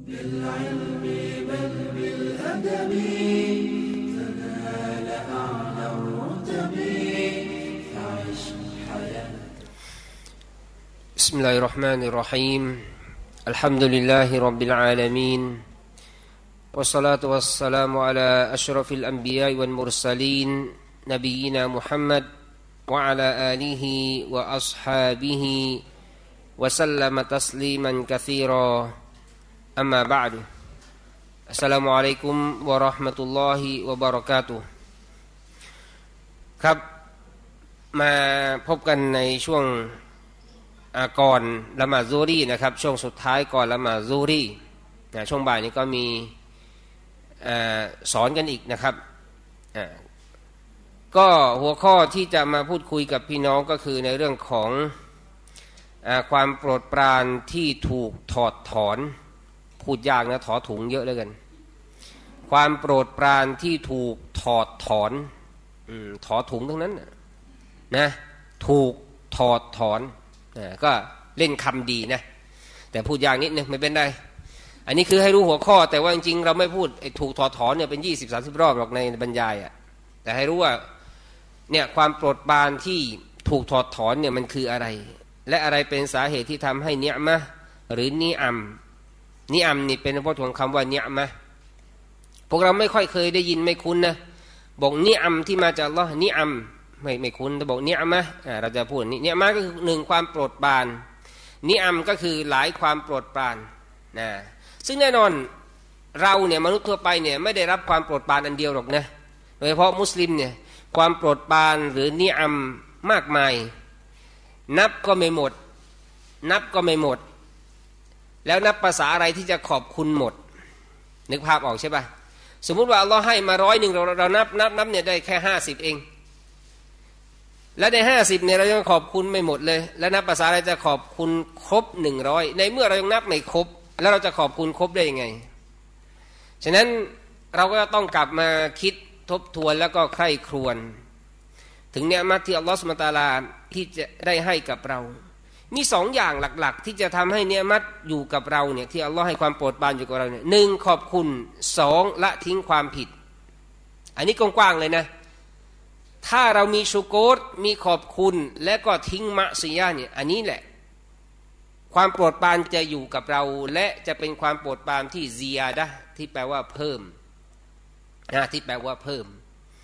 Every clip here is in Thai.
بالعلم بل بالأدب تنال أعلى الرتب فعش حياة. بسم الله الرحمن الرحيم. الحمد لله رب العالمين والصلاة والسلام على أشرف الأنبياء والمرسلين نبينا محمد وعلى آله وأصحابه وسلم تسليما كثيرا أما بعد السلام عليكم ورحمة الله وبركاته ครับมาพบกันในช่วงก่อนละหมาดซุฮรีนะครับช่วงสุดท้ายก่อนละหมาดซุฮรีช่วงบ่ายนี้ก็มีสอนกันอีกนะครับก็หัวข้อที่จะมาพูดคุยกับพี่น้องก็คือในเรื่องของความโปรดปรานที่ถูกถอดถอนพูดยากนะถอถุงเยอะเลยกันความโปรดปรานที่ถูกถอดถอนถอถุงทั้งนั้นนะถูกถอดถอนก็เล่นคำดีนะแต่พูดยากนิดนึงไม่เป็นไรอันนี้คือให้รู้หัวข้อแต่ว่าจริงๆเราไม่พูดถูกถอดถอนเนี่ยเป็น 20-30 รอบหรอกในบรรยายแต่ให้รู้ว่าเนี่ยความโปรดปรานที่ถูกถอดถอนเนี่ยมันคืออะไรและอะไรเป็นสาเหตุที่ทำให้เนียมะหรือนิอัมนี่เป็นพจน์ของคำว่าเนียมะพวกเราไม่ค่อยเคยได้ยินไม่คุ้นนะบอกนิอัมที่มาจากอัลเลาะห์นิอัมไม่คุ้นแต่บอกเนียมะเราจะพูดเนียมะก็คือหนึ่งความโปรดปรานนิอัมก็คือหลายความโปรดปรานนะซึ่งแน่นอนเราเนี่ยมนุษย์ทั่วไปเนี่ยไม่ได้รับความโปรดปรานอันเดียวหรอกนะโดยเฉพาะมุสลิมเนี่ยความโปรดปรานหรือนิอัมมากมายนับก็ไม่หมดแล้วนับภาษาอะไรที่จะขอบคุณหมดนึกภาพออกใช่ป่ะสมมุติว่าอัลเลาะห์ให้มา100เรานับเนี่ยได้แค่50เองและใน50เนี่ยเรายังขอบคุณไม่หมดเลยแล้วนับภาษาอะไรจะขอบคุณครบ100ในเมื่อเรายังนับไม่ครบแล้วเราจะขอบคุณครบได้ยังไงฉะนั้นเราก็ต้องกลับมาคิดทบทวนแล้วก็ใคร่ครวญถึงเนียมะที่อัลเลาะห์ซุบฮานะฮูวะตะอาลาที่จะได้ให้กับเรามี2อย่างหลักๆที่จะทำให้เนียมะอยู่กับเราเนี่ยที่อัลเลาะห์ให้ความโปรดปรานอยู่กับเราเนี่ย1ขอบคุณ2ละทิ้งความผิดอันนี้กว้างๆเลยนะถ้าเรามีชุกรมีขอบคุณและก็ทิ้งมะซียะห์เนี่ยอันนี้แหละความโปรดปรานจะอยู่กับเราและจะเป็นความโปรดปรานที่ซียาดะห์ที่แปลว่าเพิ่มที่แปลว่าเพิ่ม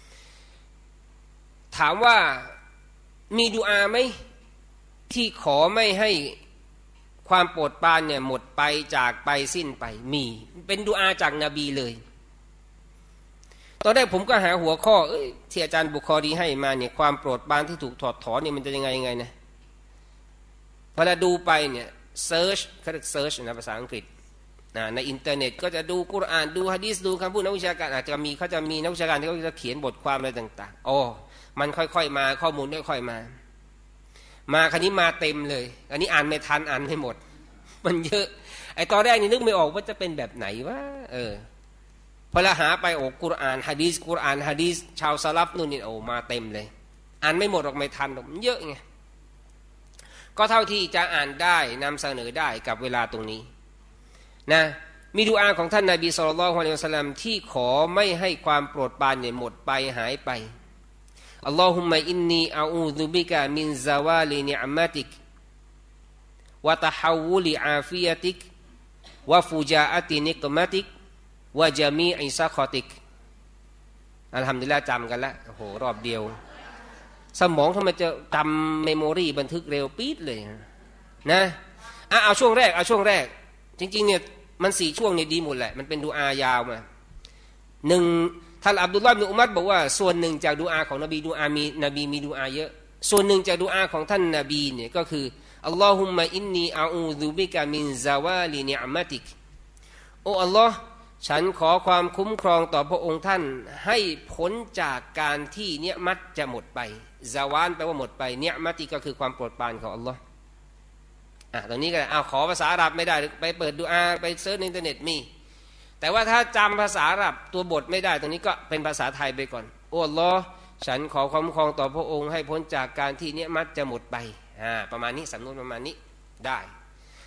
ถามว่ามีดุอาไหมที่ขอไม่ให้ความโปรดปรานเนี่ยหมดไปจากไปสิ้นไปมีเป็นดุอาจากนบีเลยตอนแรกผมก็หาหัวข้อที่อาจารย์บุคอรีให้มาเนี่ยความโปรดปรานที่ถูกถอดถอนเนี่ยมันจะยังไงนะพอเราดูไปเนี่ยเซิร์ชเขาเรียกเซิร์ชนะภาษาอังกฤษในอินเทอร์เน็ตก็จะดูกุรอานดูหะดีษดูคำพูดนักวิชาการอาจจะมีเขาจะมีนักวิชาการที่เขาจะเขียนบทความอะไรต่างๆมันค่อยๆมาข้อมูลค่อยๆมาคันนี้มาเต็มเลยอันนี้อ่านไม่ทันอ่านไม่หมดมันเยอะไอ้ตอนแรกนี่นึกไม่ออกว่าจะเป็นแบบไหนวะพอละหาไปกุรอานหะดีษชาวซะลัฟนู่นนี่มาเต็มเลยอ่านไม่หมดหรอกไม่ทันหรอกมันเยอะไงก็เท่าที่จะอ่านได้นำเสนอได้กับเวลาตรงนี้นะมีดุอาของท่านนบีศ็อลลัลลอฮุอะลัยฮิวะซัลลัมที่ขอไม่ให้ความโปรดปรานเนี่ยหมดไปหายไปอัลลอฮุมมะอินนีอะอูซุบิกะมินซะวาลินิอ์มะติกวะตะฮาววุลิอาฟิยะติกวะฟุจาอะตินิกมะติกวะญะมีอิซะคอติกอัลฮัมดุลิลลาห์จำกันแล้วโอ้โหรอบเดียวสมองทำไมจะจำเมมโมรีบันทึกเร็วปี๊ดเลยนะเอาช่วงแรกจริงๆเนี่ยมัน4ช่วงเนี่ยดีหมดแหละมันเป็นดุอายาวมา1ท่านอับดุลลอฮ์อิบนุอุมัรบอกว่าส่วนหนึ่งจากดุอาของนบีมีดุอาเยอะส่วนหนึ่งจากดุอาของท่านนบีเนี่ยก็คืออัลลอฮุมมะอินนีอะอูซุบิกะมินซะวาลินิอ์มะติกโอ้อัลลอฮ์ฉันขอความคุ้มครองต่อพระองค์ท่านให้พ้นจากการที่เนียมัตจะหมดไปซาวานแปลว่าหมดไปเนียมัติก็คือความโปรดปรานของอัลลอฮ์ตรงนี้ก็ขอภาษาอาหรับไม่ได้ไปเปิดดุอาไปเซิร์ชในอินเทอร์เน็ตมีแต่ว่าถ้าจำภาษาอาหรับตัวบทไม่ได้ตรงนี้ก็เป็นภาษาไทยไปก่อนโอ้อัลลอฮ์ฉันขอความคุ้มครองต่อพระองค์ให้พ้นจากการที่เนียมัตจะหมดไปประมาณนี้สำนวนประมาณนี้ได้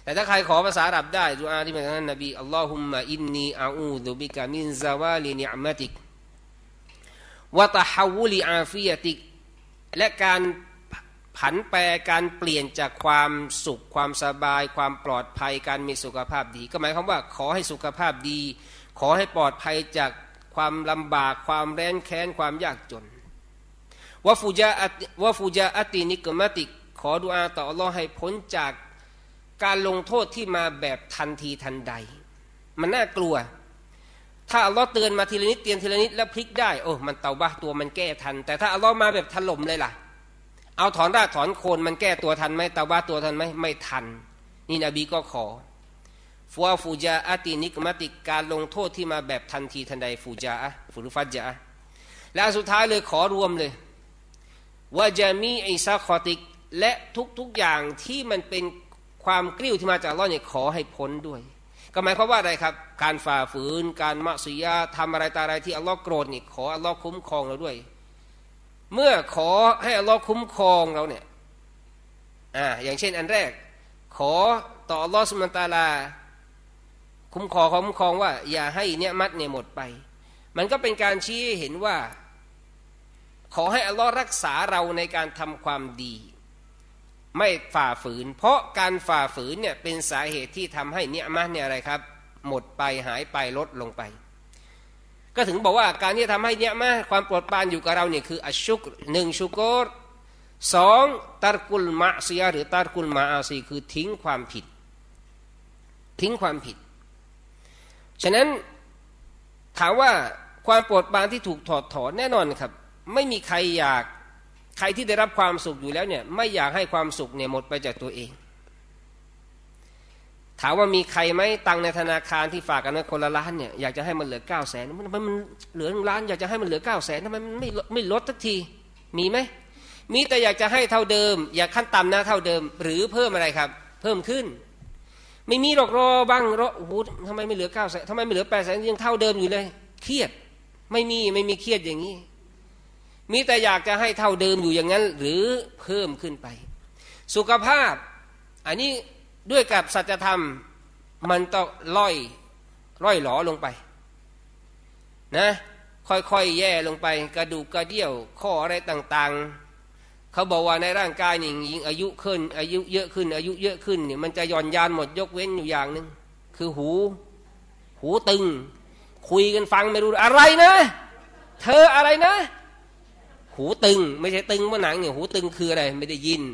แต่ถ้าใครขอภาษาอาหรับได้ดุอาที่มาจากท่านนบีอัลลอฮุมมะอินนีอาอูซุบิกะมินซาวาลินิอ์มะติกวะตะฮาวุลิอาฟิยะติกและการผันแปรการเปลี่ยนจากความสุขความสบายความปลอดภัยการมีสุขภาพดีก็หมายความว่าขอให้สุขภาพดีขอให้ปลอดภัยจากความลำบากความแร้นแค้นความยากจนวะฟูจาอะตินิกมะติกขอดุอาต่ออัลลอฮ์ให้พ้นจากการลงโทษที่มาแบบทันทีทันใดมันน่ากลัวถ้าอัลลอฮ์เตือนมาทีละนิดเตือนทีละนิดแล้วพลิกได้โอ้มันเตาบะตัวมันแก้ทันแต่ถ้าอัลลอฮ์มาแบบถล่มเลยล่ะเอาถอนรากถอนโคนมันแก้ตัวทันไหมเตาบะตัวทันไหมไม่ทันนี่นบีก็ขอฟูจาอะตินิกมะติกการลงโทษที่มาแบบทันทีทันใดฟูจาอะฟุรุฟัจจาและสุดท้ายเลยขอรวมเลยวะจามีอิซาคอติกและทุกอย่างที่มันเป็นความกริ้วที่มาจากอัลเลาะห์เนี่ยขอให้พ้นด้วยก็หมายความว่าอะไรครับการฝ่าฝืนการมะซิยะห์ทำอะไรตาอะไรที่อัลเลาะห์โกรธนี่ขออัลเลาะห์คุ้มครองเราด้วยเมื่อขอให้อัลเลาะห์คุ้มครองเราเนี่ยอย่างเช่นอันแรกขอต่ออัลเลาะห์ซุบฮานะฮูวะตะอาลาคุ้มครองว่าอย่าให้เนียมัตเนี่ยหมดไปมันก็เป็นการชี้ให้เห็นว่าขอให้อัลเลาะห์รักษาเราในการทำความดีไม่ฝ่าฝืนเพราะการฝ่าฝืนเนี่ยเป็นสาเหตุที่ทำให้เนียมะห์เนี่ยอะไรครับหมดไปหายไปลดลงไปก็ถึงบอกว่าการที่ทำให้เนียมะห์ความโปรดปรานอยู่กับเราเนี่ยคืออัชชุกร1ชุกร2ตัรกุลมะซิยะห์หรือตัรกุลมาอาซีคือทิ้งความผิดฉะนั้นถามว่าความโปรดปรานที่ถูกถอดถอนแน่นอนครับไม่มีใครอยากใครที่ได้รับความสุขอยู่แล้วเนี่ยไม่อยากให้ความสุขเนี่ยหมดไปจากตัวเองถามว่ามีใครไหมตังในธนาคารที่ฝากกันไว้คนละล้านเนี่ยอยากจะให้มันเหลือ 900,000 ทำไมมันเหลือ1ล้านอยากจะให้มันเหลือ 900,000 ทำไมมันไม่ลดสักทีมีไหมมีแต่อยากจะให้เท่าเดิมอยากขั้นต่ำนะเท่าเดิมหรือเพิ่มอะไรครับเพิ่มขึ้นไม่มีหรอกรอบ้างโอ้โหทำไมไม่เหลือ 900,000 ทำไมไม่เหลือ 800,000 ยังเท่าเดิมอยู่เลยเครียดไม่มีเครียดอย่างนี้มีแต่อยากจะให้เท่าเดิมอยู่อย่างนั้นหรือเพิ่มขึ้นไปสุขภาพอันนี้ด้วยกับสัจธรรมมันต้องล่อยหลอลงไปนะค่อยๆแย่ลงไปกระดูกกระเดี่ยวข้ออะไรต่างๆเขาบอกว่าในร่างกายนี่ยิ่งอายุเยอะขึ้นเนี่ยมันจะหย่อนยานหมดยกเว้นอยู่อย่างนึงคือหูตึงคุยกันฟังไม่รู้อะไรนะเธออะไรนะหูตึงไม่ใช่ตึงเพราะหนังเนี่ยหูตึงคืออะไรไม่ได้ยิน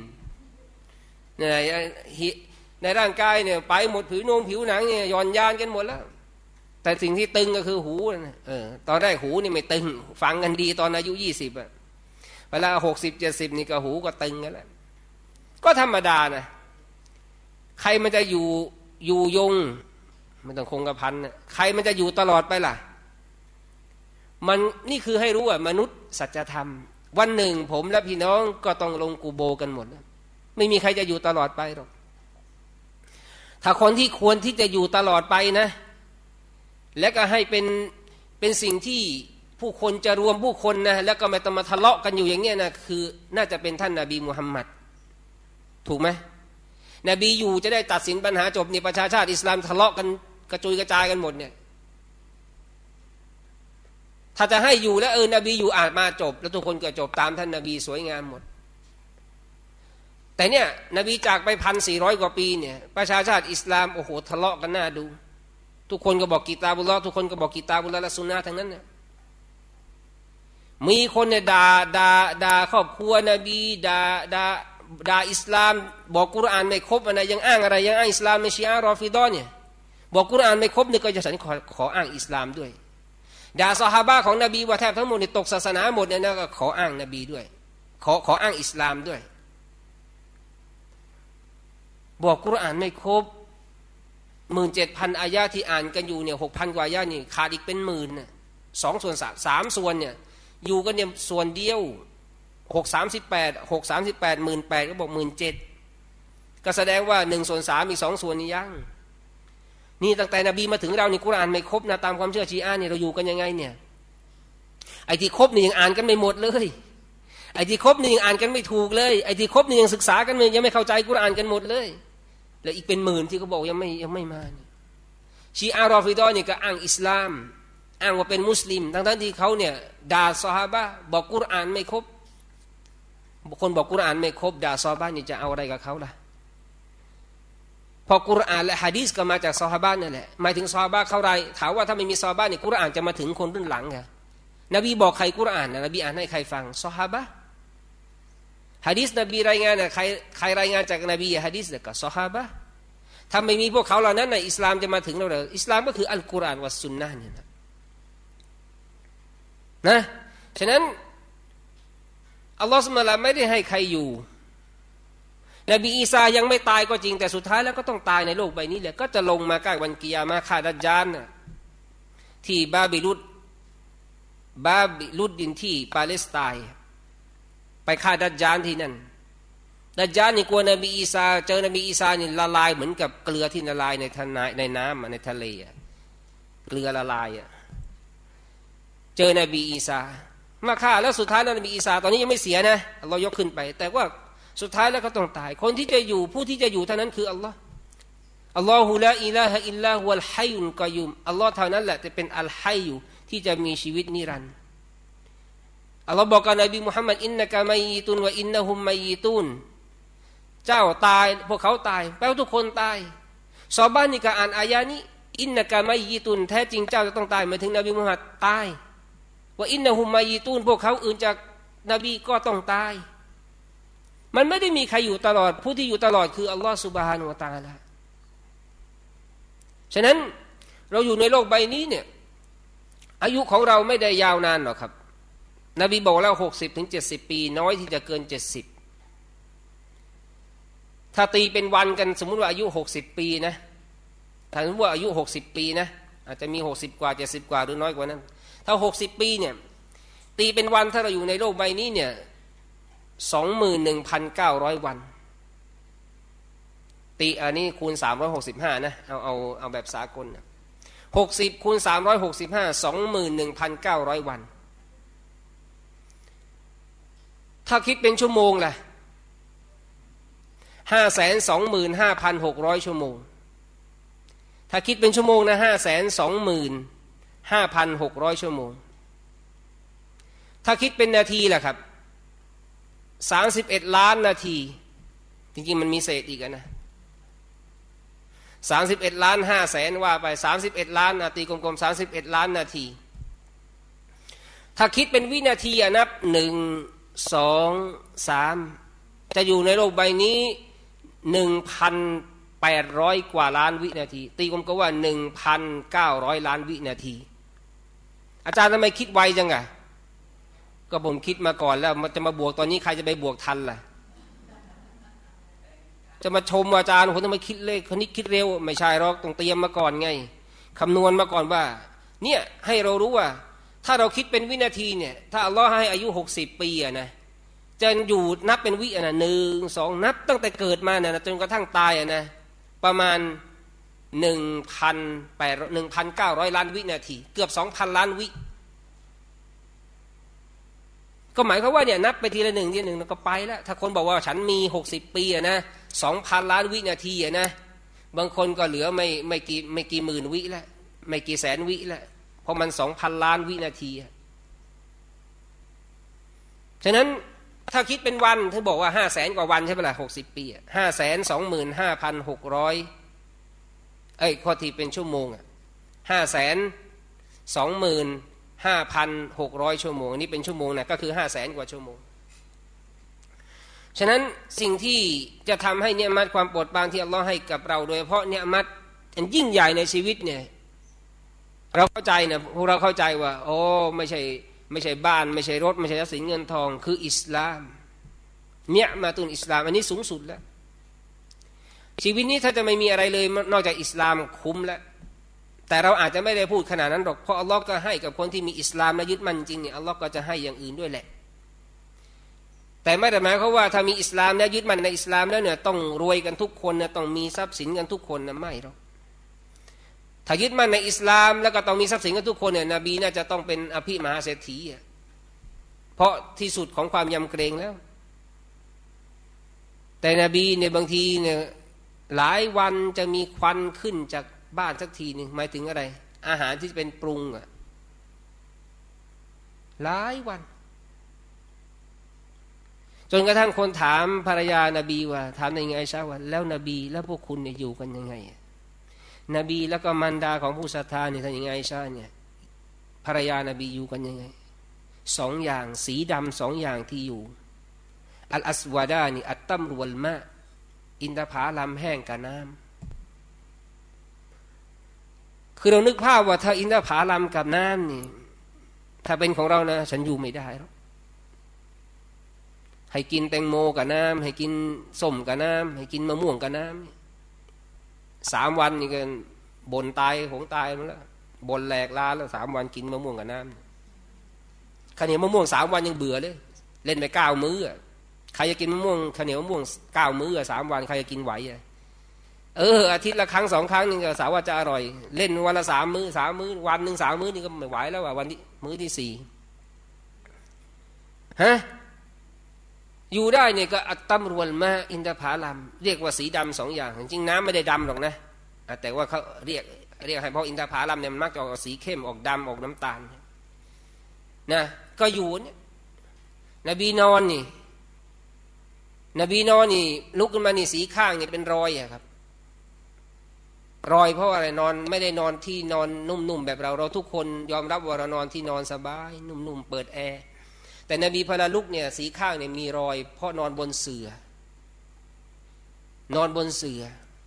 ในร่างกายเนี่ยไปหมดผิวหนังเนี่ยหย่อนยานกันหมดแล้วแต่สิ่งที่ตึงก็คือหูตอนแรกหูนี่ไม่ตึงฟังกันดีตอนอายุ20อ่ะเวลา60-70นี่ก็หูก็ตึงกันแล้วก็ธรรมดานะใครมันจะอยู่ยงไม่ต้องคงกระพันนะใครมันจะอยู่ตลอดไปล่ะมันนี่คือให้รู้ว่ามนุษย์สัจธรรมวันหนึ่งผมและพี่น้องก็ต้องลงกูโบกันหมดไม่มีใครจะอยู่ตลอดไปหรอกถ้าคนที่ควรที่จะอยู่ตลอดไปนะและก็ให้เป็นสิ่งที่ผู้คนจะรวมผู้คนนะแล้วก็ไม่ต้องมาทะเลาะกันอยู่อย่างเงี้ยนะคือน่าจะเป็นท่านนบีมุฮัมมัดถูกไหมนบีอยู่จะได้ตัดสินปัญหาจบนี่ประชาชาติอิสลามทะเลาะกันกระจุยกระจายกันหมดเนี่ยถ้าจะให้อยู่แล้วนบีอยู่อาจมาจบแล้วทุกคนก็จบตามท่านนบีสวยงามหมดแต่เนี่ยนบีจากไป1,400 กว่าปีเนี่ยประชาชาติอิสลามโอ้โหทะเลาะกันน่าดูทุกคนก็บอกกิตาบุลลอฮ์ทุกคนก็บอกกิตาบุลลอฮ์และซุนนะห์ทั้งนั้นเนี่ยมีคนเนี่ยด่าครอบครัวนบีด่าอิสลามบอกกุรอานไม่ครบอะไรยังอ้างอะไรยังอ้างอิสลามในชีอะห์รอฟิฎอเนี่ยบอกกุรอานไม่ครบนี่ก็จะฉันขออ้างอิสลามด้วยด่าซอฮาบะห์ของนบีว่าแทบทั้งหมดนี่ตกศาสนาหมดเนี่ยนะก็ขออ้างนบีด้วยขออ้างอิสลามด้วยบอกกุรอานไม่ครบ 17,000 อายะที่อ่านกันอยู่เนี่ย 6,000 กว่าอายะนี่ขาดอีกเป็นหมื่นน่ะ2 ส่วน 3 ส่วนเนี่ยอยู่กันเนี่ยส่วนเดียว638 18,000ก็บอก 17,000 ก็แสดงว่า1 ส่วน 3อีก2 ส่วนนี่ยังนี่ตั้งแต่นบีมาถึงเรานี่กุรอานไม่ครบนะตามความเชื่อชีอะห์เนี่ยเราอยู่กันยังไงเนี่ยไอ้ที่ครบนี่ยังอ่านกันไม่หมดเลยไอ้ที่ครบนี่ยังอ่านกันไม่ถูกเลยไอ้ที่ครบนี่ยังศึกษากันยังไม่เข้าใจกุรอานกันหมดเลยและอีกเป็นหมื่นที่เขาบอกยังไม่มาเนี่ยชีอะห์รอฟิฎอห์นี่ก็อ้างอิสลามอ้างว่าเป็นมุสลิมทั้งที่เขาเนี่ยด่าซอฮาบะห์บอกกุรอานไม่ครบคนบอกกุรอานไม่ครบด่าซอฮาบะห์นี่จะเอาอะไรกับเขาล่ะพอกุรอานและหะดีษก็มาจากซอฮาบะห์นั่นแหละหมายถึงซอฮาบะห์เขาไรถามว่าถ้าไม่มีซอฮาบะห์นี่กุรอานจะมาถึงคนรุ่นหลังไงนบีบอกใครกุรอานนบีอ่านให้ใครฟังซอฮาบะห์หะดีษนบีรายงานใครรายงานจากนบีหะดีษก็ซอฮาบะห์ถ้าไม่มีพวกเขาเหล่านั้นอิสลามจะมาถึงเราเลยอิสลามก็คืออัลกุรอานวัสซุนนะห์เนี่ยนะฉะนั้นอัลลอฮฺซุบฮานะฮูวะตะอาลาไม่ได้ให้ใครอยู่นบีอีสายังไม่ตายก็จริงแต่สุดท้ายแล้วก็ต้องตายในโลกใบนี้แหละก็จะลงมาใกล้วันกิยามะห์ฆ่าดัจญาลที่บาบิลุดดินที่ปาเลสไตน์ไปฆ่าดัจญาลที่นั่นดัจญาลนี่กลัวนบีอีสาเจอนบีอีสานี่ละลายเหมือนกับเกลือที่ละลายในน้ำในทะเลเกลือละลายเจอนบีอีสามาฆ่าแล้วสุดท้ายนบีอีสาตอนนี้ยังไม่เสียนะอัลลอฮ์ยกขึ้นไปแต่ว่าสุดท้ายแล้วก็ต้องตายคนที่จะอยู่ผู้ที่จะอยู่เท่านั้นคืออัลลอฮ์อัลลอฮุลาอิลาฮะอิลลาฮุวัลฮัยยุลกอยยุมอัลลอฮ์เท่านั้นแหละจะเป็นอัลฮัยยุที่จะมีชีวิตนิรันดร์อัลลอฮ์บอกกับนบีมุฮัมมัดอินนะกะมัยยิตุนวะอินนะฮุมมัยยิตุนเจ้าตายพวกเขาตายแปลว่าทุกคนตายซอฮาบะห์นี่ก็อ่านอายะนี้อินนะกะมัยยิตุนแท้จริงเจ้าจะต้องตายหมายถึงนบีมุฮัมมัดตายว่าอินนะฮุมมัยยิตุนพวกเขาอื่นจากนบีก็ต้องตายมันไม่ได้มีใครอยู่ตลอดผู้ที่อยู่ตลอดคืออัลลอฮฺซุบฮานะฮูวะตะอาลาฉะนั้นเราอยู่ในโลกใบนี้เนี่ยอายุของเราไม่ได้ยาวนานหรอกครับนบีบอกแล้ว60-70 ปีน้อยที่จะเกิน70ถ้าตีเป็นวันกันสมมุติว่าอายุ60 ปีนะถ้าสมมติว่าอายุ60 ปีนะอาจจะมี60 กว่า70 กว่าหรือน้อยกว่านั้นถ้า60 ปีเนี่ยตีเป็นวันถ้าเราอยู่ในโลกใบนี้เนี่ย 21,900 วันตีอันนี้คูณ365นะเอาแบบสากลนะ60คูณ365 21,900 วันถ้าคิดเป็นชั่วโมงล่ะ525,600 ชั่วโมงถ้าคิดเป็นชั่วโมงนะ525,600 ชั่วโมงถ้าคิดเป็นนาทีล่ะครับ31 ล้านนาทีจริงๆมันมีเศษอีกนะ31 ล้าน5แสนว่าไป31 ล้านนาทีกลมๆ31 ล้านนาทีถ้าคิดเป็นวินาทีนับ1 2 3จะอยู่ในโลกใบนี้ 1,800 กว่าล้านวินาทีตีกลมก็ว่า 1,900 ล้านวินาทีอาจารย์ทำไมคิดไวจังอะก็ผมคิดมาก่อนแล้วมันจะมาบวกตอนนี้ใครจะไปบวกทันล่ะจะมาชมอาจารย์คนต้องมาคิดเลขคนนี้คิดเร็วไม่ใช่หรอกต้องเตรียมมาก่อนไงคำนวณมาก่อนว่าเนี่ยให้เรารู้ว่าถ้าเราคิดเป็นวินาทีเนี่ยถ้าอัลลอฮ์ให้อายุ60 ปีอะนะจะอยู่นับเป็นวิอะนะ1 2นับตั้งแต่เกิดมานะจนกระทั่งตายอะนะประมาณ 1,900 ล้านวินาทีเกือบ 2,000 ล้านวิก็หมายความว่าเนี่ยนับไปทีละ1ทีละ1แล้วก็ไปแล้วถ้าคนบอกว่าฉันมี60 ปีอะนะ 2,000 ล้านวินาทีอะนะบางคนก็เหลือไม่กี่หมื่นวิแล้วไม่กี่แสนวิแล้วเพราะมัน 2,000 ล้านวินาทีฉะนั้นถ้าคิดเป็นวันเธอบอกว่า 500,000 กว่าวันใช่ไหมล่ะ60 ปี525,600ข้อที่เป็นชั่วโมง525,600 ชั่วโมงนี่เป็นชั่วโมงนะก็คือ 500,000 กว่าชั่วโมงฉะนั้นสิ่งที่จะทำให้เนียมัตความโปรดปรานที่อัลลอฮ์ให้กับเราโดยเฉพาะเนียมัตอันยิ่งใหญ่ในชีวิตเนี่ยเราเข้าใจนะพวกเราเข้าใจว่าโอ้ไม่ใช่บ้านไม่ใช่รถไม่ใช่ทรัพย์สินเงินทองคืออิสลามเนียมาตุนอิสลามอันนี้สูงสุดแล้วชีวิตนี้ถ้าจะไม่มีอะไรเลยนอกจากอิสลามคุ้มแล้วแต่เราอาจจะไม่ได้พูดขนาดนั้นหรอกเพราะอัลลอฮ์ก็ให้กับคนที่มีอิสลามและยึดมั่นจริงเนี่ยอัลลอฮ์ก็จะให้อย่างอื่นด้วยแหละแต่ไม่ได้หมายความว่าถ้ามีอิสลามและยึดมั่นในอิสลามแล้วเนี่ยต้องรวยกันทุกคนนะต้องมีทรัพย์สินกันทุกคนนะไม่หรอกถ้ายึดมั่นในอิสลามแล้วก็ต้องมีทรัพย์สินกันทุกคนเนี่ยนบีน่าจะต้องเป็นอภิมหาเศรษฐีเพราะที่สุดของความยำเกรงแล้วแต่นบีเนี่ยบางทีเนี่ยหลายวันจะมีควันขึ้นจากบ้านสักทีนึงหมายถึงอะไรอาหารที่เป็นปรุงอ่ะหลายวันจนกระทั่งคนถามภรรยานบีว่าถามในไงชาว่าแล้วนบีแล้วพวกคุณเนี่ยอยู่กันยังไงนบีแล้วก็มารดาของผู้ศรัทธาเนี่ยท่านยังไงชาเนี่ยภรรยานบีอยู่กันยังไงสองอย่างสีดำสองอย่างที่อยู่อัลอัสวาดานี่อัตตัมรุวัลมะอินทผลัมแห้งกับน้ำคือเรานึกภาพว่าถ้าอินทผลัมกับน้ำนี่ถ้าเป็นของเรานะฉันอยู่ไม่ได้หรอกให้กินแตงโมกับน้ำให้กินส้มกับน้ำให้กินมะม่วงกับน้ำ3 วันนี่กันบ่นตายของตายมาแล้วบ่นแหลกลาแล้ว3 วันกินมะม่วงกับน้ำข้าวเหนียวมะม่วง3 วันยังเบื่อเลยเล่นไป9 มื้อใครจะกินมะม่วงข้าวเหนียวมะม่วง9 มื้อ3 วันใครจะกินไหวอาทิตย์ละครั้ง2 ครั้งนึงก็สาวว่าจะอร่อยเล่นวันละ3 มื้อ3 มื้อวันนึง3 มื้อนี่ก็ไม่ไหวแล้ววันนี้มื้อที่4อยู่ได้เนี่ยก็อัตตัมรวนมาอินทผลัมเรียกว่าสีดำ2 อย่างจริงๆน้ำไม่ได้ดำหรอกนะแต่ว่าเขาเรียกให้เพราะอินทผลัมเนี่ยมันมักจะออกสีเข้มออกดำออกน้ำตาลนะก็อยู่เนี่ยนบีนอนนี่ลุกขึ้นมานี่สีข้างเนี่ยเป็นรอยครับรอยเพราะอะไรนอนไม่ได้นอนที่นอนนุ่มๆแบบเราทุกคนยอมรับว่าเรานอนที่นอนสบายนุ่มๆเปิดแอร์แต่นบีพลาลุกเนี่ยสีข้างเนี่ยมีรอยเพราะนอนบนเสื่อ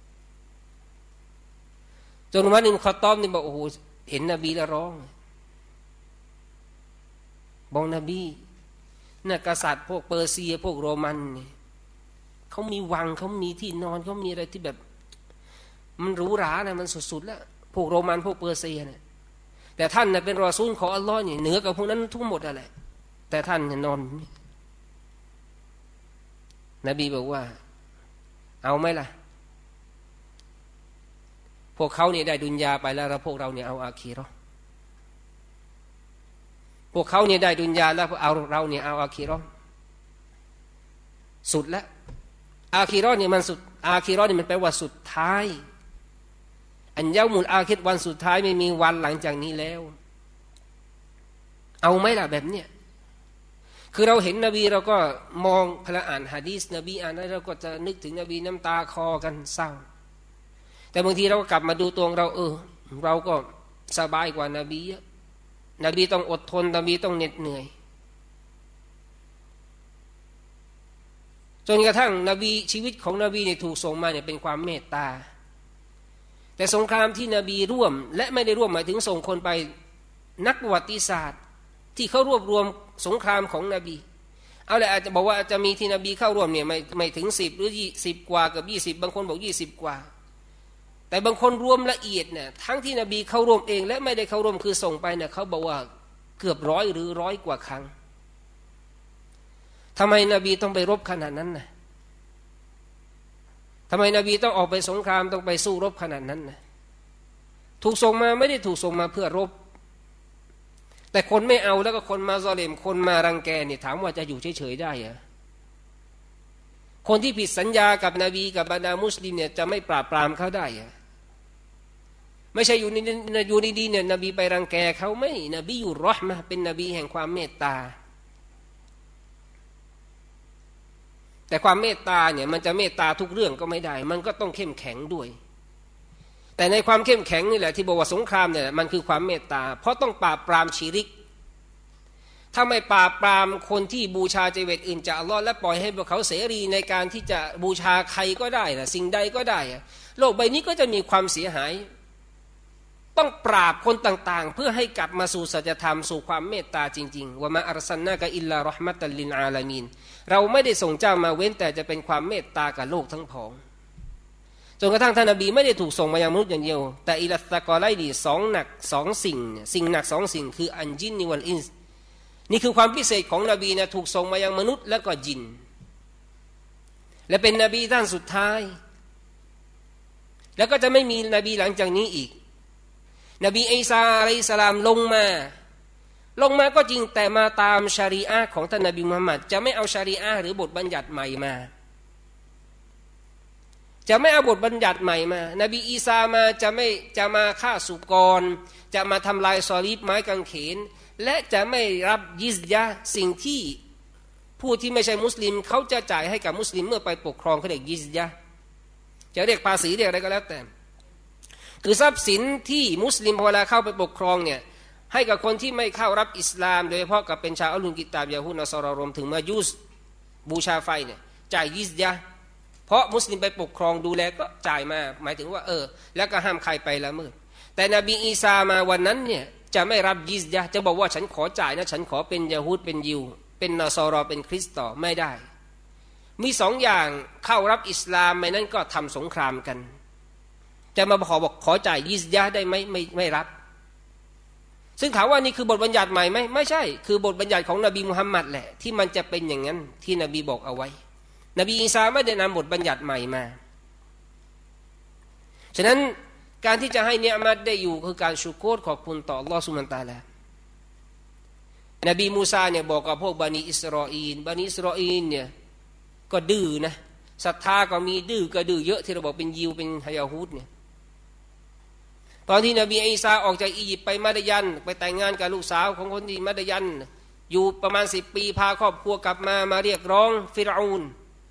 จนวันหนึ่งขอตอบนี่บอกโอ้โหเห็นนบีแล้วร้องบอกนบีน่ะกษัตริย์พวกเปอร์เซียพวกโรมันนี่เขามีวังเขามีที่นอนเขามีอะไรที่แบบมันหรูหรานะมันสุดๆแล้วพวกโรมันพวกเปอร์เซียเนี่ยแต่ท่านน่ะเป็นรอซูลของอัลลอฮ์นี่เหนือกับพวกนั้นทั้งหมดอะไรแต่ท่านนอนนบีบอกว่าเอาไหมล่ะพวกเขาเนี่ยได้ดุนยาไปแล้วพวกเราเนี่ยเอาอาคีเราะห์พวกเขาเนี่ยได้ดุนยาแล้วเอาเราเนี่ยเอาอาคีเราะห์สุดแล้วอาคีเราะห์เนี่ยมันสุดอาคีเราะห์เนี่ยมันแปลว่าสุดท้ายอันเยามุลอาคิรวันสุดท้ายไม่มีวันหลังจากนี้แล้วเอาไหมล่ะแบบเนี้ยคือเราเห็นนบีเราก็มองพระอ่านหะดีษนบีอ่านแล้วเราก็จะนึกถึงนบีน้ำตาคอกันเศร้าแต่บางทีเราก็กลับมาดูตัวเราเราก็สบายกว่านบีเยอะนบีต้องอดทนนบีต้องเหน็ดเหนื่อยจนกระทั่งนบีชีวิตของนบีเนี่ยถูกส่งมาเนี่ยเป็นความเมตตาแต่สงครามที่นบีร่วมและไม่ได้ร่วมหมายถึงส่งคนไปนักประวัติศาสตร์ที่เขารวบรวมสงครามของนบีเอาเลยอาจจะบอกว่าจะมีที่นบีเข้าร่วมเนี่ยไม่ถึง10หรือ10กว่ากับ20บางคนบอก20กว่าแต่บางคนรวมละเอียดเนี่ยทั้งที่นบีเข้าร่วมเองและไม่ได้เข้าร่วมคือส่งไปเนี่ยเขาบอกว่าเกือบ100หรือ100 กว่าครั้งทำไมนบีต้องไปรบขนาดนั้นนะทำไมนบีต้องออกไปสงครามต้องไปสู้รบขนาดนั้นนะถูกส่งมาไม่ได้ถูกส่งมาเพื่อรบแต่คนไม่เอาแล้วก็คนมาซอเลมคนมารังแกเนี่ยถามว่าจะอยู่เฉยๆได้เหรอคนที่ผิดสัญญากับนบีกับบรรดามุสลิมเนี่ยจะไม่ปราบปรามเขาได้เหรอไม่ใช่อยู่ดีๆเนี่ยนบีไปรังแกเขาไม่นบีอยู่รอห์มะห์เป็นนบีแห่งความเมตตาแต่ความเมตตาเนี่ยมันจะเมตตาทุกเรื่องก็ไม่ได้มันก็ต้องเข้มแข็งด้วยแต่ในความเข้มแข็งนี่แหละที่บอกว่าสงครามเนี่ยมันคือความเมตตาเพราะต้องปราบปรามชิริกถ้าไม่ปราบปรามคนที่บูชาเจเวตอื่นจากอัลลอฮ์และปล่อยให้พวกเขาเสรีในการที่จะบูชาใครก็ได้นะสิ่งใดก็ได้โลกใบนี้ก็จะมีความเสียหายต้องปราบคนต่างๆเพื่อให้กลับมาสู่สัจธรรมสู่ความเมตตาจริงๆวะมาอัรซัลนากะอิลลาเราะห์มะตัลลิลอาลามีนเราไม่ได้ส่งเจ้ามาเว้นแต่จะเป็นความเมตตากับโลกทั้งผองจนกระทั่งท่านนบีไม่ได้ถูกส่งมายังมนุษย์อย่างเดียวแต่อิลัสตะกอไลดี2หนัก2สิ่งสิ่งหนัก2สิ่งคืออันจินนิวัลอินส์นี่คือความพิเศษของนบีนะถูกส่งมายังมนุษย์และก็จินและเป็นนบีท่านสุดท้ายแล้วก็จะไม่มีนบีหลังจากนี้อีกนบีอีสาอะลัยฮิสสลามลงมาก็จริงแต่มาตามชะรีอะห์ของท่านนบีมุฮัมมัดจะไม่เอาชะรีอะห์หรือบทบัญญัติใหม่มาจะไม่เอาบทบัญญัติใหม่มานบีอีสามาจะมาฆ่าสุกรจะมาทำลายซอลีบไม้กางเขนและจะไม่รับยิซยะห์สิ่งที่ผู้ที่ไม่ใช่มุสลิมเขาจะจ่ายให้กับมุสลิมเมื่อไปปกครองเขาเรียกยิซยะห์จะเรียกภาษีเรียกอะไรก็แล้วแต่คือทรัพย์สินที่มุสลิมพอเวลาเข้าไปปกครองเนี่ยให้กับคนที่ไม่เข้ารับอิสลามโดยเฉพาะกับเป็นชาวอัลลุนกิตาบยะฮูดนอสรอรวมถึงมายุสบูชาไฟเนี่ยจ่ายยิซยะห์เพราะมุสลิมไปปกครองดูแลก็จ่ายมาหมายถึงว่าแล้วก็ห้ามใครไปละเมิดแต่นบีอีสามาวันนั้นเนี่ยจะไม่รับยิซยะห์จะบอกว่าฉันขอจ่ายนะฉันขอเป็นยะฮูดเป็นยิวเป็นนอสรอเป็นคริสต์ต่อไม่ได้มีสองอย่างเข้ารับอิสลามไม่นั้นก็ทำสงครามกันจะมาบอกขอจ่ายยิซยะห์ได้ไหมไม่รับซึ่งถามว่านี่คือบทบัญญัติใหม่ไหมไม่ใช่คือบทบัญญัติของนบีมุฮัมมัดแหละที่มันจะเป็นอย่างนั้นที่นบีบอกเอาไว้นบีอีสาไม่ได้นำบทบัญญัติใหม่มาฉะนั้นการที่จะให้เนียมัตได้อยู่คือการชุกรขอบคุณต่ออัลลอฮฺซุบฮานะฮูวะตะอาลานบีมูซาเนี่ยบอกกับพวกบันิอิสราอีลเนี่ยก็ดื้อนะศรัทธาก็มีดื้อก็ดื้อเยอะที่เราบอกเป็นยิวเป็นฮายาฮูดเนี่ยตอนที่นบีอีสาออกจากอียิปต์ไปมัดยันไปแต่งงานกับลูกสาวของคนที่มัดยันอยู่ประมาณ10 ปีพาครอบครัวกลับมาเรียกร้องฟิรเอาน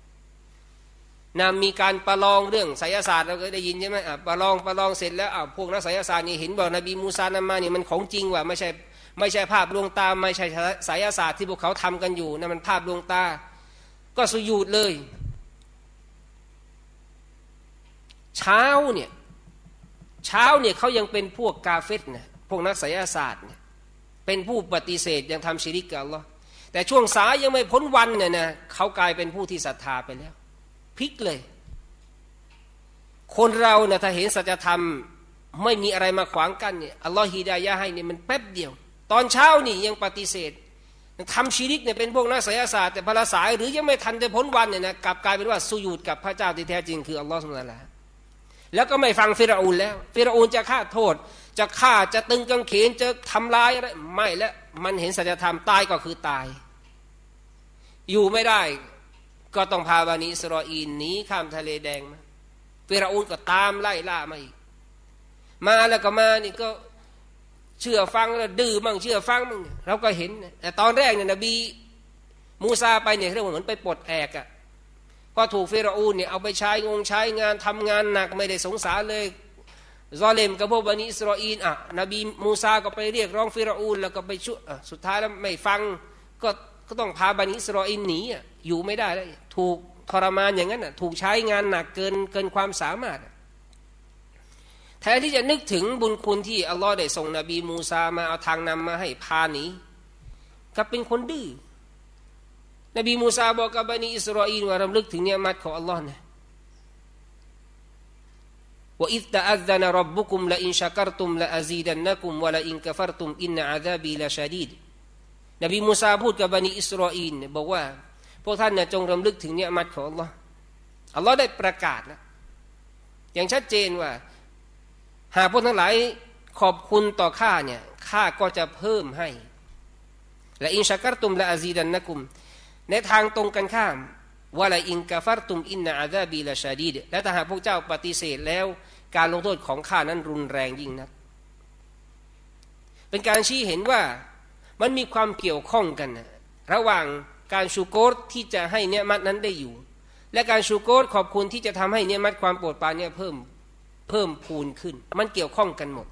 มีการประลองเรื่องไสยศาสตร์เราเคยได้ยินใช่ไหมประลองเสร็จแล้วพวกนักไสยศาสตร์นี่เห็นบอกนบีมูซานำมานี่มันของจริงว่ะไม่ใช่ภาพลวงตาไม่ใช่ไสยศาสตร์ที่พวกเขาทำกันอยู่นะมันภาพลวงตาก็สุญูดเลยเช้าเนี่ยเขายังเป็นพวกกาเฟรนะพวกนักไสยศาสตร์เนี่ยเป็นผู้ปฏิเสธยังทำชิริกกับอัลเลาะห์แต่ช่วงสายยังไม่พ้นวันเนี่ยนะเขากลายเป็นผู้ที่ศรัทธาไปแล้วพลิกเลยคนเราเนี่ยถ้าเห็นสัจธรรมไม่มีอะไรมาขวางกันเนี่ยอัลลอฮฺฮิดายะห์ให้เนี่ยมันแป๊บเดียวตอนเช้านี่ยังปฏิเสธทำชิริกเนี่ยเป็นพวกนักไสยศาสตร์แต่พละสายหรือยังไม่ทันจะพ้นวันเนี่ยนะกลับกลายเป็นว่าสุญูดกับพระเจ้าที่แท้จริงคืออัลลอฮฺซุบฮานะฮูวะตะอาลาแล้วก็ไม่ฟังฟิรเอานแล้วฟิรเอานจะฆ่าโทษจะฆ่าจะตึงกางเขนจะทำลายอะไรไม่แล้วมันเห็นสัจธรรมตายก็คือตายอยู่ไม่ได้ก็ต้องพาบันิอิสราอีลหนีข้ามทะเลแดงมาฟิรเอานก็ตามไล่ล่ามาอีกมาแล้วก็มานี่ก็เชื่อฟังแล้วดื้อมั่งเชื่อฟังมั่งเราก็เห็นแต่ตอนแรกเนี่ยนบีมูซาไปเนี่ยเรียกว่าเหมือนไปปลดแอกอ่ะก็ถูกฟิรเอานเนี่ยเอาไปใช้งานทำงานหนักไม่ได้สงสารเลยซอเลมกับพวกบันิอิสราอีลนบีมูซาก็ไปเรียกร้องฟิรเอานแล้วก็ไปช่วยสุดท้ายแล้วไม่ฟังก็ต้องพาบันิอิสราอีลหนีอยู่ไม่ได้แล้วถูกทรมานอย่างนั้นถูกใช้งานหนักเกินความสามารถแทนที่จะนึกถึงบุญคุณที่อัลลอฮ์ได้ส่งนบีมูซามาเอาทางนำมาให้พาหนีก็เป็นคนดื้อนบีมูซาบอกกับบันิอิสราอีลว่ารำลึกถึงเนียมัตของอัลลอฮ์นะว่าอิซตะอัซซะนะร็อบบุกุมละอินชะกัรตุมละอะซีดันนะกุมวะละอินกะฟัรตุมอินนะอะซาบีละชะดีดนบีมูซาพูดกับบันิอิสราอีลบอกว่าพวกท่านเนี่ยจงรำลึกถึงเนียมัตของอัลลอฮ์อัลลอฮ์ได้ประกาศแล้วอย่างชัดเจนว่าหากพวกทั้งหลายขอบคุณต่อข้าเนี่ยข้าก็จะเพิ่มให้ละอินชะกัรตุมละอะซีดันนะกุมในทางตรงกันข้ามวะละอินกะฟัรตุมอินนะอะซาบีละชะดีดและถ้าหากพวกเจ้าปฏิเสธแล้วการลงโทษของข้านั้นรุนแรงยิ่งนักเป็นการชี้เห็นว่ามันมีความเกี่ยวข้องกันระหว่างการชูโกรที่จะให้เนียมัตนั้นได้อยู่และการชูโกรขอบคุณที่จะทำให้เนียมัตความโปรดปรานเนี่ยเพิ่มพูนขึ้นมันเกี่ยวข้องกันหมด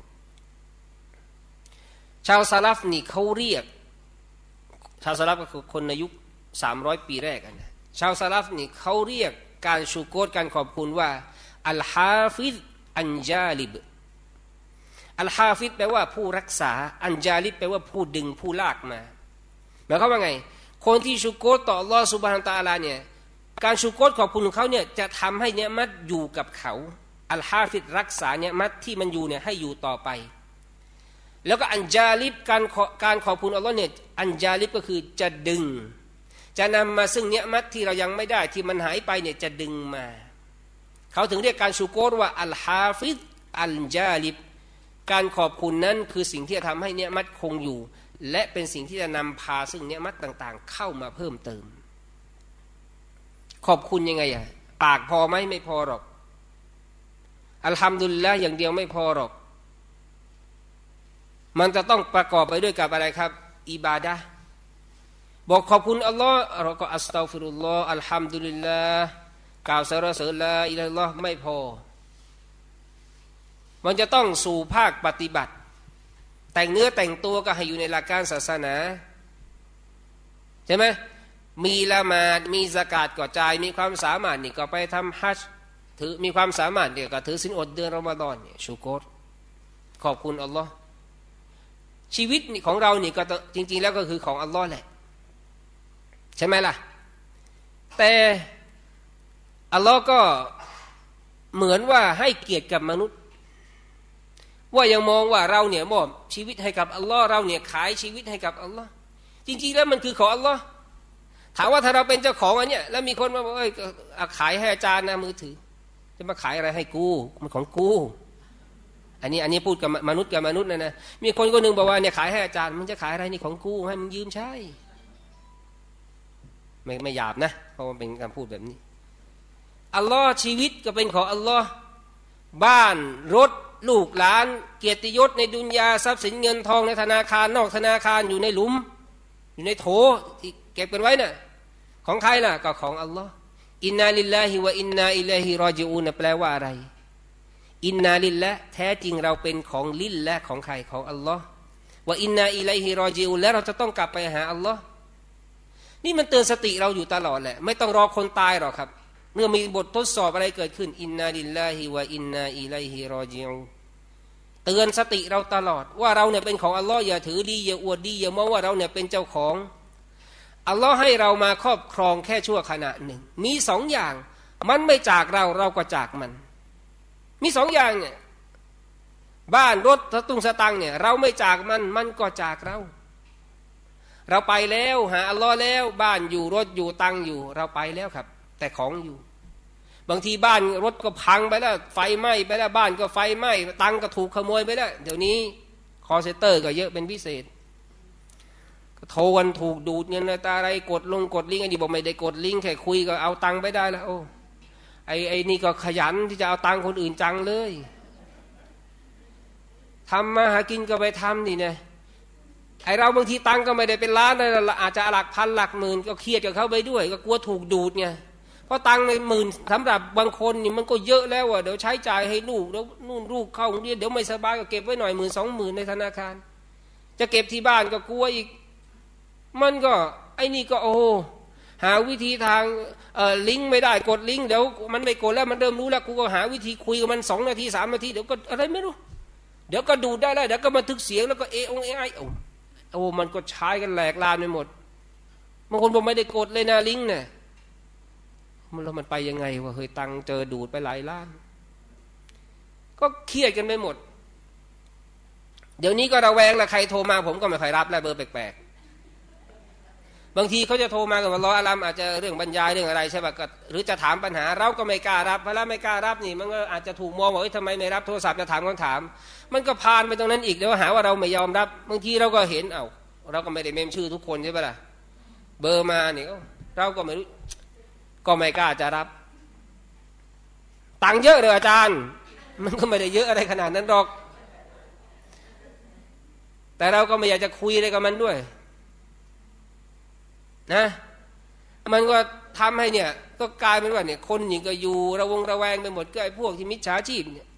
ชาวซาลัฟนี่เขาเรียกชาวซาลัฟก็คือคนในยุค300 ปีแรกนะชาวซาลัฟนี่เขาเรียกการชูโกรการขอบคุณว่าอัลฮาฟิซอันจาลิบอัลฮาฟิซแปลว่าผู้รักษาอันจาลิบแปลว่าผู้ดึงผู้ลากมาหมายความว่าไงคนที่ชูโกรต่ออัลลอฮฺซุบฮานะฮูวะตะอาลาเนี่ยการชูโกรขอบคุณของเขาเนี่ยจะทำให้เนียมัตอยู่กับเขาอัลฮาฟิซรักษาเนียมัตที่มันอยู่เนี่ยให้อยู่ต่อไปแล้วก็อันจาลิบการขอบคุณอัลลอฮ์เนี่ยอันจาลิบก็คือจะดึงจะนำมาซึ่งเนียมัตที่เรายังไม่ได้ที่มันหายไปเนี่ยจะดึงมาเขาถึงเรียกการชูโกรว่าอัลฮาฟิซอันจาลิบการขอบคุณนั้นคือสิ่งที่จะทำให้เนียมัตคงอยู่และเป็นสิ่งที่จะนำพาซึ่งเนียมัตต่างๆเข้ามาเพิ่มเติมขอบคุณยังไงปากพอไหมไม่พอหรอกอัลฮัมดุลิลละห์อย่างเดียวไม่พอหรอกมันจะต้องประกอบไปด้วยกับอะไรครับอิบาดะห์บอกขอบคุณอัลลอฮ์เราก็อัสตัฆฟิรุลลอฮ์อัลฮัมดุลิลละห์กล่าวสรรเสริญลาอิลาฮะอิลลัลลอฮ์ไม่พอมันจะต้องสู่ภาคปฏิบัติแต่งเนื้อแต่งตัวก็ให้อยู่ในหลักการศาสนาใช่ไหมมีละหมาดมีซะกาตก็จ่ายมีความสามารถนี่ก็ไปทำฮัจญ์ถือมีความสามารถเนี่ยก็ถือศีลอดเดือนรอมฎอนเนี่ยชูกรขอบคุณอัลลอฮ์ชีวิตของเรานี่ก็จริงๆแล้วก็คือของอัลลอฮ์แหละใช่ไหมล่ะแต่อัลลอฮ์ก็เหมือนว่าให้เกียรติกับมนุษย์ว่ายังมองว่าเราเนี่ยมอบชีวิตให้กับอัลลอฮ์เราเนี่ยขายชีวิตให้กับอัลลอฮ์จริงๆแล้วมันคือของอัลลอฮ์ถามว่าถ้าเราเป็นเจ้าของอันเนี้ยแล้วมีคนมาบอกขายให้อาจารย์นะมือถือจะมาขายอะไรให้กูมันของกูอันนี้พูดกับมนุษย์กับมนุษย์นะมีคนคนหนึ่งบอกว่าเนี่ยขายให้อาจารย์มันจะขายอะไรนี่ของกูให้มึงยืมใช้ไม่หยาบนะเพราะมันเป็นการพูดแบบนี้อัลลอฮ์ชีวิตก็เป็นของอัลลอฮ์บ้านรถลูกหลานเกียรติยศในดุนยาทรัพย์สินเงินทองในธนาคารนอกธนาคารอยู่ในหลุมอยู่ในโถที่เก็บกันไว้น่ะของใครล่ะก็ของอัลลอฮ์อินนาลิลลาฮิวะอินนาอิลัยฮิรอญิอูนแปลว่าอะไรอินนาลิลละแท้จริงเราเป็นของลิลละของใครของอัลลอฮ์ว่าอินนาอิลัยฮิรอญิอูนและเราจะต้องกลับไปหาอัลลอฮ์นี่มันเตือนสติเราอยู่ตลอดแหละไม่ต้องรอคนตายหรอกครับเมื่อมีบททดสอบอะไรเกิดขึ้นอินนาลิลลาฮิวะอินนาอิลัยฮิรอญิอูนเตือนสติเราตลอดว่าเราเนี่ยเป็นของอัลลอฮ์อย่าถือดีอย่าอวดดีอย่ามองว่าเราเนี่ยเป็นเจ้าของอัลลอฮ์ให้เรามาครอบครองแค่ชั่วขณะหนึ่งมีสองอย่างมันไม่จากเราเราก็จากมันมีสองอย่างเนี่ยบ้านรถสตุ้งสตังเนี่ยเราไม่จากมันก็จากเราไปแล้วหาอัลลอฮ์แล้วบ้านอยู่รถอยู่ตังอยู่เราไปแล้วครับแต่ของอยู่บางทีบ้านรถก็พังไปแล้วไฟไหม้ไปแล้วบ้านก็ไฟไหม้ตังก็ถูกขโมยไปแล้วเดี๋ยวนี้คอลเซ็นเตอร์ก็เยอะเป็นพิเศษโทรกันถูกดูดเงินอะไรกดลิงก์ไอ้นี่บอกไม่ได้กดลิงก์แค่คุยก็เอาตังไปได้แล้วโอ้ไอ้นี่ก็ขยันที่จะเอาตังคนอื่นจังเลยทำมาหากินก็ไปทำนี่นะไอ้เราบางทีตังก็ไม่ได้เป็นล้านอาจจะหลักพันหลักหมื่นก็เครียดกับเขาไปด้วยก็กลัวถูกดูดไงเพราะตังในหมื่นสำหรับบางคนนี่มันก็เยอะแล้วอ่ะเดี๋ยวใช้จ่ายให้ลูกแล้วนู่นลูกเข้าโรงเรียนเดี๋ยวไม่สบายก็เก็บไว้หน่อย10,000-20,000ในธนาคารจะเก็บที่บ้านก็กลัวอีกมันก็ไอ้นี่ก็โอ้หาวิธีทางลิงก์ไม่ได้กดลิงก์เดี๋ยวมันไม่กดแล้วมันเริ่มรู้แล้วกูก็หาวิธีคุยกับมัน2 นาที3 นาทีเดี๋ยวก็อะไรไม่รู้เดี๋ยวก็ดูดได้แล้วเดี๋ยวก็บันทึกเสียงแล้วก็โอ้มันก็ใช้กันแหลกลานไปหมดบางคนบอกไม่ได้กดเลยนะลิงก์เนี่ยแล้วมันไปยังไงวะเฮ้ยตังเจอดูดไปหลายล้านก็เครียดกันไปหมดเดี๋ยวนี้ก็ระแวงละใครโทรมาผมก็ไม่ค่อยรับแล้วเบอร์แปลกๆบางทีเขาจะโทรมากับรออาลัมอาจจะเรื่องบรรยายเรื่องอะไรใช่ป่ะหรือจะถามปัญหาเราก็ไม่กล้ารับเพราะไม่กล้ารับนี่มันก็อาจจะถูกมองว่าทำไมไม่รับโทรศัพท์จะถามคำถามมันก็ผ่านไปตรงนั้นอีกเดี๋ยวหาว่าเราไม่ยอมรับบางทีเราก็เห็นเราก็ไม่ได้เมมชื่อทุกคนใช่ป่ะล่ะเบอร์มาเนี่ยเราก็ไม่รู้ก็ไม่กล้าจะรับตังค์เยอะเลยอาจารย์มันก็ไม่ได้เยอะอะไรขนาดนั้นหรอกแต่เราก็ไม่อยากจะคุยอะไรกับมันด้วยนะมันก็ทำให้เนี่ยก็กลายเป็นว่าเนี่ยคนนี่ก็อยู่ระแวงไปหมดก็ไอ้พวกที่มิจฉาชีพเนี่ย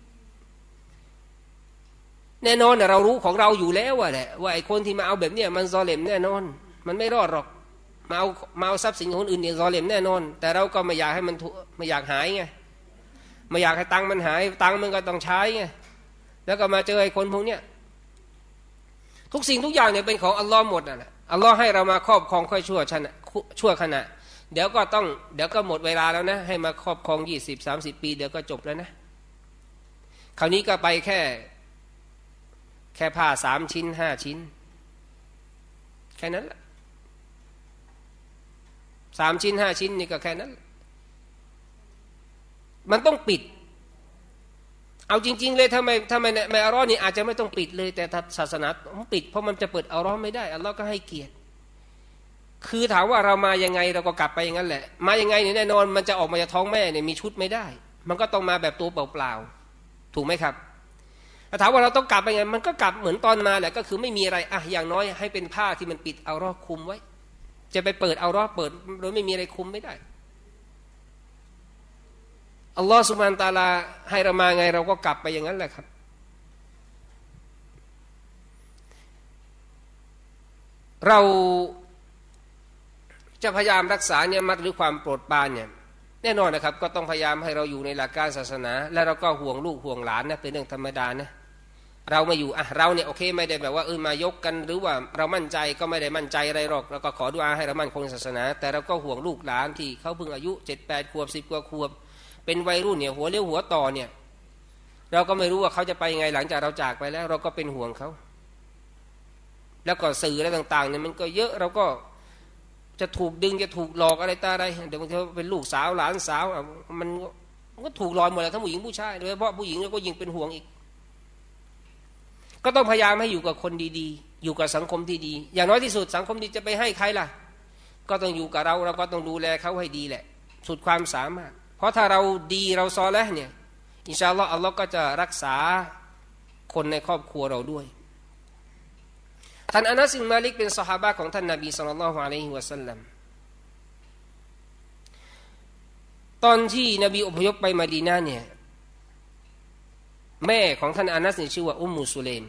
แน่นอนเรารู้ของเราอยู่แล้วแหละว่าไอ้คนที่มาเอาแบบเนี้ยมันซอเลมแน่นอนมันไม่รอดหรอกมาเอาทรัพย์สินของคนอื่นเนี่ยซอเลมแน่นอนแต่เราก็ไม่อยากให้มันไม่อยากหายไงไม่อยากให้ตังค์มันหายตังค์มันก็ต้องใช้ไงแล้วก็มาเจอไอ้คนพวกเนี้ยทุกสิ่งทุกอย่างเนี่ยเป็นของอัลลอฮ์หมดน่ะอัลลอฮ์ให้เรามาครอบครองค่อยชั่วขณะเดี๋ยวก็หมดเวลาแล้วนะให้มาครอบครอง20-30 ปีเดี๋ยวก็จบแล้วนะคราวนี้ก็ไปแค่ผ้า3 ชิ้น5 ชิ้นแค่นั้นแหละ3 ชิ้น5 ชิ้นนี่ก็แค่นั้นมันต้องปิดเอาจริงๆเลยทำไมไม่อัลลอฮ์นี่อาจจะไม่ต้องปิดเลยแต่ศาสนาต้องปิดเพราะมันจะเปิดอัลลอฮ์ไม่ได้อัลลอฮ์ก็ให้เกียรติคือถามว่าเรามายังไงเราก็กลับไปอย่างนั้นแหละมายังไงเนี่ยแน่นอนมันจะออกมาจากท้องแม่เนี่ยมีชุดไม่ได้มันก็ต้องมาแบบตัวเปล่าถูกไหมครับถามว่าเราต้องกลับไปไงมันก็กลับเหมือนตอนมาแหละก็คือไม่มีอะไรอย่างน้อยให้เป็นผ้าที่มันปิดเอารอคุมไว้จะไปเปิดเอารอเปิดโดยไม่มีอะไรคุมไม่ได้อัลลอฮฺซุบฮานะฮูวะตะอาลาให้เรามาไงเราก็กลับไปอย่างนั้นแหละครับเราจะพยายามรักษาเนี่ยมัดหรือความโปรดปรานเนี่ยแน่นอนนะครับก็ต้องพยายามให้เราอยู่ในหลักการศาสนาและเราก็ห่วงลูกห่วงหลานนะเป็นเรื่องธรรมดานะเรามาอยู่เราเนี่ยโอเคไม่ได้แบบว่ามายกกันหรือว่าเรามั่นใจก็ไม่ได้มั่นใจอะไรหรอกเราก็ขอดุอาให้เรามั่นคงในศาสนาแต่เราก็ห่วงลูกหลานที่เขาเพิ่งอายุ 7-8 ขวบ 10 กว่าขวบเป็นวัยรุ่นเนี่ยหัวเลี้ยวหัวต่อเนี่ยเราก็ไม่รู้ว่าเขาจะไปยังไงหลังจากเราจากไปแล้วเราก็เป็นห่วงเขาแล้วก็สื่ออะไรต่างๆเนี่ยมันก็เยอะเราก็จะถูกดึงจะถูกหลอกอะไรตาอะไรเดี๋ยวบางทีเป็นลูกสาวหลานสาวมันก็ถูกหลอกหมดแล้วทั้งผู้หญิงผู้ชายโดยเฉพาะผู้หญิงก็ยิ่งเป็นห่วงอีกก็ต้องพยายามให้อยู่กับคนดีๆอยู่กับสังคมที่ดีอย่างน้อยที่สุดสังคมดีจะไปให้ใครล่ะก็ต้องอยู่กับเราก็ต้องดูแลเขาให้ดีแหละสุดความสามารถเพราะถ้าเราดีเราซอและเนี่ยอินชาอัลลอฮ์อัลลอฮ์ก็จะรักษาคนในครอบครัวเราด้วยท่านอานัส อิบนุ มาลิกเป็นซอฮาบะห์ของท่านนบีศ็อลลัลลอฮุอะลัยฮิวะซัลลัมตอนที่นบีอพยพไปมะดีนะห์เนี่ยแม่ของท่านอานัสเนี่ยชื่อว่าอุมมุสุเลม